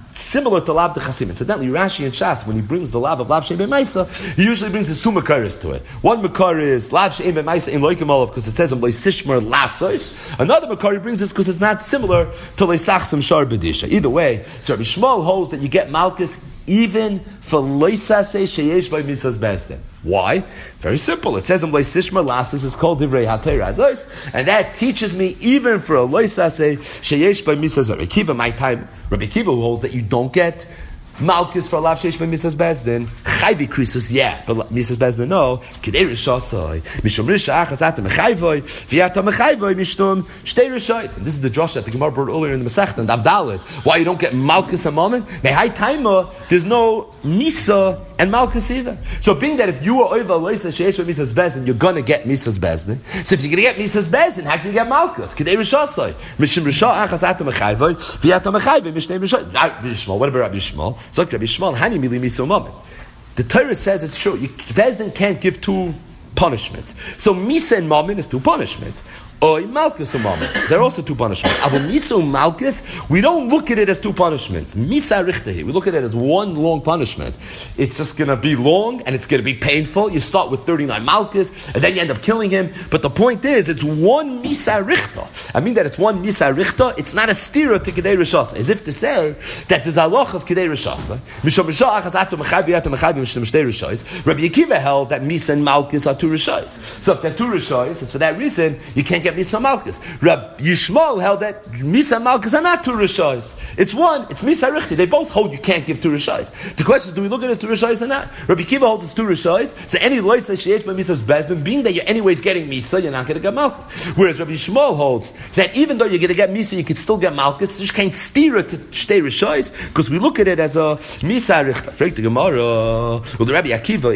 similar to lav de chasim. Incidentally, Rashi and Shas, when he brings the lav of lav she'en b'maisa, he usually brings his two makaris to it. One makar is lav she'en b'maisa in loikim olav, because it says in leisishmer lasos. Another makar he brings this because it's not similar to leisachsim shar b'disha. Either way, so Rabbi Shmuel holds that you get malchus even for loisase sheyesh by misas bezdin. Why? Very simple. It says in leisishmer lasos, it's called divrei haTorah, and that teaches me even for a loisase sheyesh by misas bezdin. Rabbi Kiva, my time, Rabbi Kiva who holds that you don't get malchus for lav sheish by misas bezdin. Chayvi krisus, yeah, but misas bezdin no. Kidei rishasai mishum risha achas atam mechayvoi v'yatam mechayvoi mishtum shtei rishais. And this is the drasha that the Gemara brought earlier in the Masechta and Avdalit. Why you don't get malchus a moment? Mehai taima, there's no misa and malchus either. So being that if you are over loisa sheish by misas bezdin, you're gonna get misas bezdin. So if you're gonna get misas bezdin, how can you get malchus? Kidei rishasai mishum risha achas atam mechayvoi v'yatam mechayvoi mishtum rishais. What about Rabbi Shmuel? So Rabbi Shmuel, hani mili miso moment. The Torah says it's true. Bezdin can't give two punishments. So misa and mammon is two punishments. Oy malchus and mammon, they're also two punishments. But misa and malchus, we don't look at it as two punishments. Misa richtehi, we look at it as one long punishment. It's just going to be long and it's going to be painful. You start with 39 malchus and then you end up killing him. But the point is, it's one misa richta. I mean that it's one misa richta. It's not a stira to kedei rishasa. As if to say that there's a loch of kedei rishasa. Mishom rishah achas ato mechavi ato mechavi mishtem shtei rishais. Rabbi Akiva held that misa and malchus are two rishais. So if they're two rishais, it's for that reason you can't get Misa Malchus. Rabbi Yishmael held that Misa and Malchus are not two Rishais. It's one, it's Misa Richti. They both hold you can't give two Rishais. The question is, do we look at it as two Rishais or not? Rabbi Kiva holds it's two Rishais. So any loisa sheish by Misa's bezdin, being that you're anyways getting Misa, you're not going to get Malchus. Whereas Rabbi Yishmael holds that even though you're going to get Misa, you could still get Malchus. You just can't steer it to stay Rishais because we look at it as a Misa Richti. Freak the Gemara. Well, the Rabbi Akiva,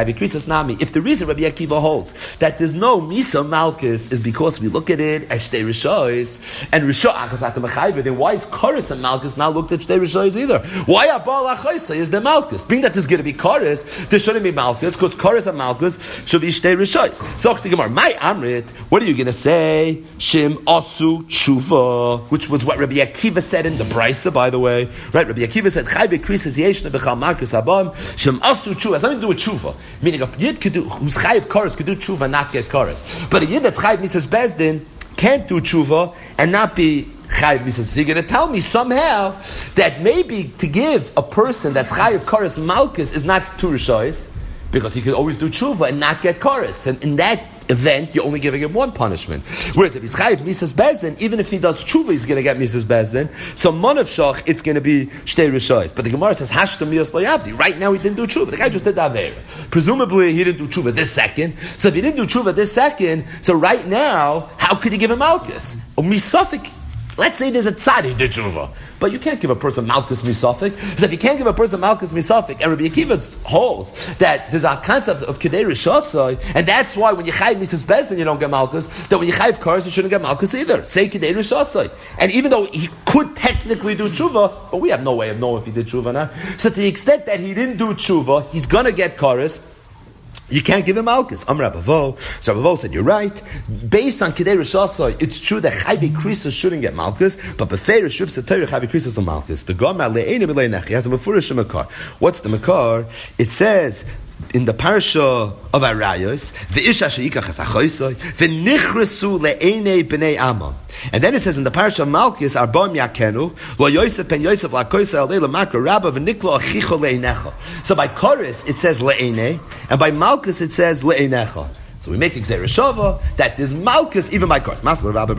if the reason Rabbi Akiva holds that there's no Misa Malchus is because we look at it as Shtei Rishos and Rishos Achas Atam Mechayve, then why is Chorus and Malchus not looked at Shtei Rishos either? Why Abal Achoisa is the Malchus? Being that there's going to be Chorus, there shouldn't be Malchus because Chorus and Malchus should be Shtei Rishos. So the Gemara, my Amrit, what are you going to say? Shim Asu Tshuva, which was what Rabbi Akiva said in the Brisa, by the way. Right? Rabbi Akiva said Chayve Krisis Yeshna Bechal Malchus Abam Shim Asu Tshuva. It has nothing to do with Tshuva. Meaning a Yid could do who's Chayv Chorus could do Tshuva and not get Chorus. But a Yid that's Chayv Misas Bezdin can't do tshuva and not be chayiv misas. So you're going to tell me somehow that maybe to give a person that's chayiv kares malchus is not two rishos because he could always do tshuva and not get kares. And in that event, you're only giving him one punishment. Whereas if he's chayiv misas bezdin, even if he does tshuva, he's going to get misas bezdin. So manav shach, it's going to be shtei rishos. But the Gemara says hashtam miyas layavdi. Right now he didn't do tshuva. The guy just did daver. Presumably he didn't do tshuva this second. So if he didn't do tshuva this second, so right now how could he give him malchus? Or misafik. Let's say there's a tzaddik did tshuva, but you can't give a person malchus misafik. So if you can't give a person malchus misafik, and Rabbi Akiva holds that there's a concept of kedei rishasai, and that's why when you chayiv misas bezdin you don't get malchus. That when you chayiv kares you shouldn't get malchus either. Say kedei rishasai, and even though he could technically do tshuva, but we have no way of knowing if he did tshuva or not. So to the extent that he didn't do tshuva, he's gonna get kares. You can't give him malchus. Amar Rabavo. So Rabavo said, you're right. Based on Kedei Rishasai, it's true that Chayvi Krisus shouldn't get malchus, but Befei Rishub Satayr Chayvi Krisus the malchus. The Gomar Le'ene B'Le'nech. He has a Mefurish Makar. What's the Makar? It says in the parasha of Arayos, the Isha Sheikach Hasachoisoi, the Nichresu Le'ene B'nei Amon. And then it says in the parasha of Malchus, Arbam Yakenu, Lo Yosef Ben Yosef Lakoisa Alei Lamakra Rabba V'Niklo Achicho Le'enecha. So by Chorus it says Le'ene, and by Malchus it says Le'enecha. So we make Gzeira Shava that there's Malchus even by Chorus. By Chavim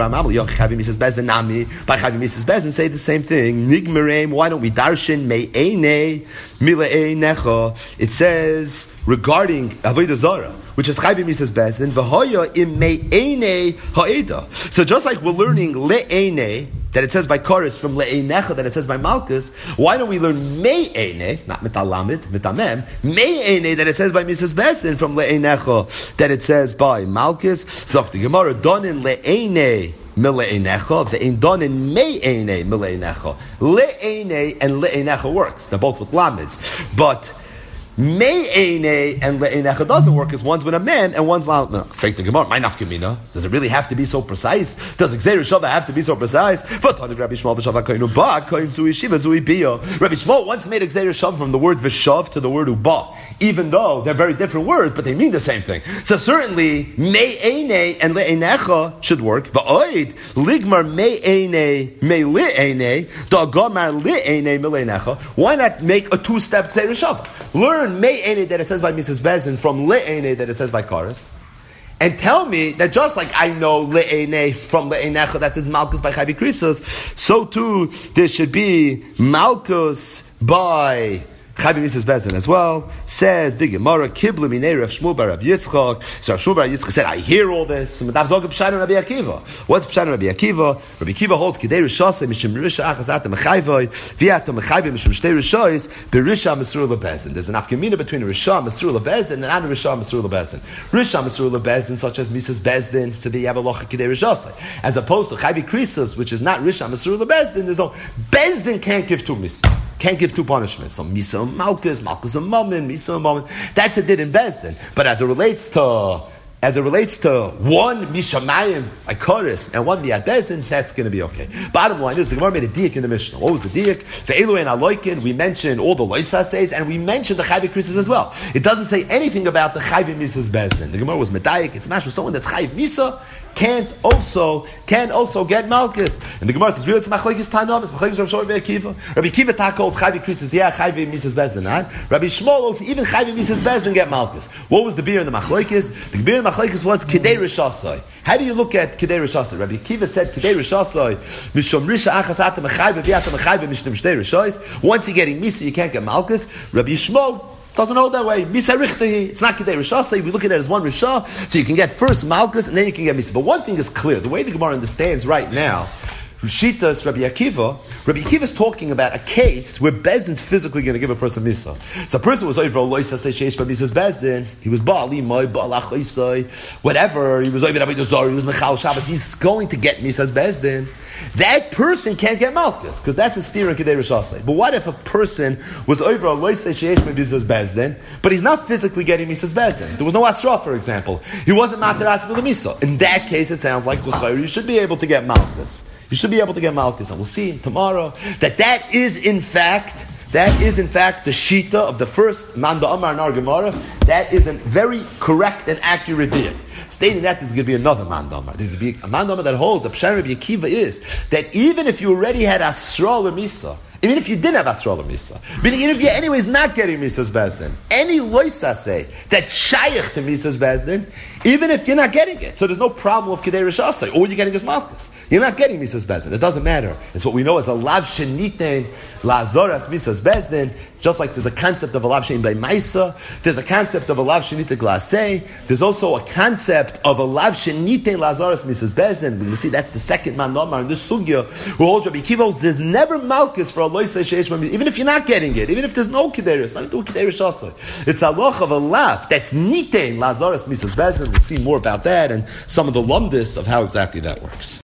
Misas Bezdin say the same thing. Nigmereim, why don't we darshan Me'ene Mile'enecha? It says regarding Avodah Zarah, which is Chayvi Misas Bezdin, V'hoya im Me'ene Ha'eda. So just like we're learning Le'ene, that it says by Chorus from Le'enecha, that it says by Malchus, why don't we learn Me'ene, not Metalamid, Metamem, Me'ene, that it says by Misas Bezdin from Le'enecha, that it says by Malchus? So the Gemara, Donin Le'ene Mile'enecha, ve'ein Donin Me'ene Mile'enecha. Le'ene and Le'enecha works. They're both with Lamids. But Me'ene and le'enecha doesn't work, because one's with a man and one's not. No. Fake the Gemara. My nafkamina. Does it really have to be so precise? Does Gzeir Shava have to be so precise? Rabbi Shmuel once made a Gzeir Shava from the word Vishav to the word Uba, even though they're very different words, but they mean the same thing. So certainly Me'ene and le'enecha should work. Va'oid ligmar Me'ene me'le'ene da'gamar le'ene me'le'enecha. Why not make a two-step Gzeir Shava? Learn Me'ene that it says by Mrs. Bezin from Le'ene that it says by Karas, and tell me that just like I know Le'ene from Le'enecha that is Malchus by Chavi Krisos, so too there should be Malchus by Chavi Mrs. Bezin as well. Says the Gemara, Kiblu minei Rav Shmuel bar Rav Yitzchak. So Rav Shmuel bar Yitzchak said, I hear all this. What's Pshat Rabbi Akiva? Rabbi Akiva holds Kedei Rishasei Mishim Risha Achas Atam Mechayvoi V'Atam Mechayvoi Mishim Shtei Rishos Berisha Mesur LeBezin. There's an afkamina between a Risha Mesur LeBezin and an Risha Mesur LeBezin. Risha Mesur LeBezin, such as Mrs. Bezdin, so they have a locha Kedei Rishasei, as opposed to Chavi Krisos, which is not Risha Mesur LeBezin. There's no Bezdin can't give two misas. Can't give two punishments. So Misa and Malchus and Mammon, Misa and Mammon. That's a din in Bezdin. But as it relates to one Mishamayim, like Koris, and one Miyad Bezdin, that's going to be okay. Bottom line is, the Gemara made a diak in the Mishnah. What was the diak? The Elu and Aloikin, we mentioned all the Loisa says, and we mentioned the Chayv Krisis as well. It doesn't say anything about the Chayv Misas Bezdin. The Gemara was Medayik, it's mash with someone that's Chayv Misa, can also get Malchus. And the Gemara says, really, it's Machlekes Tanam, it's Machlekes Rav Shmuel Rabbi Akiva. Rabbi Akiva Tak holds Chayv Krisis, yeah, Chayv Misas Bezdin, not. Rabbi Shmuel holds even Chayv Misas Bezdin get Malchus. What was the beer in the Machlekes? The beer in the Machlekes was Kedei Rishasai. How do you look at Kedei Rishasai? Rabbi Akiva said Kedei Rishasai, Mishom Risha Achas Atam Mechayvoi V'Atam Mechayvoi Mishnim Shtei Rishos. Once you're getting Misa, you can't get Malchus. Rabbi Shmuel doesn't hold that way. Misa Richtahi. It's not Kedei Rishasai. We look at it as one Risha, so you can get first Malchus and then you can get Misa. But one thing is clear: the way the Gemara understands right now, Rishitas Rabbi Akiva is talking about a case where Bezdin's physically going to give a person Misa. So a person was over Loisa Sheish by Misa's Bezdin. He was Ba'ali Moy Ba'alach whatever. He was over David Zor. He was Mechal Shabbos. He's going to get Misa's Bezdin. That person can't get Malchus because that's a steer in Kedei Rishasai. But what if a person was over Loisa Sheish by Misa's Bezdin, but he's not physically getting Misa's Bezdin? There was no Asra, for example. He wasn't Materatz with the Misa. In that case, it sounds like you should be able to get Malchus. You should be able to get Malchus, and we'll see tomorrow that is in fact the shita of the first Manda Amar in our Gemara. That is a very correct and accurate diet. Stating that there's going to be another Manda Amar. There's going to be a Manda Amar that holds the Pshat Rabbi Akiva is that even if you already had Asra L'Misa, even if you didn't have Asra L'Misa, meaning even if you're anyways not getting Misa's Bezdin, any Loisa say that Shayach to Misa's Bezdin, even if you're not getting it, so there's no problem with Kedei Rishasai, all you're getting is Malchus. You're not getting Misa's Bezdin. It doesn't matter. It's what we know as a Lav Sheniten Lazoras Misa's Bezdin. Just like there's a concept of a Lav Shein Blei Maisa, there's a concept of a Lav Shenite Glasei, there's also a concept of a Lav Shenite Lazoras Misa's Bezdin. We see that's the second man Nomar in this sugya who holds Rabbi Akiva holds there's never Malchus for a Loisa Sheish, even if you're not getting it, even if there's no Kedeiros, not do Kedei Rishasai. It's a loch of a Lav that's Nite Lazoras Misa's Bezdin. We'll see more about that and some of the lumdis of how exactly that works.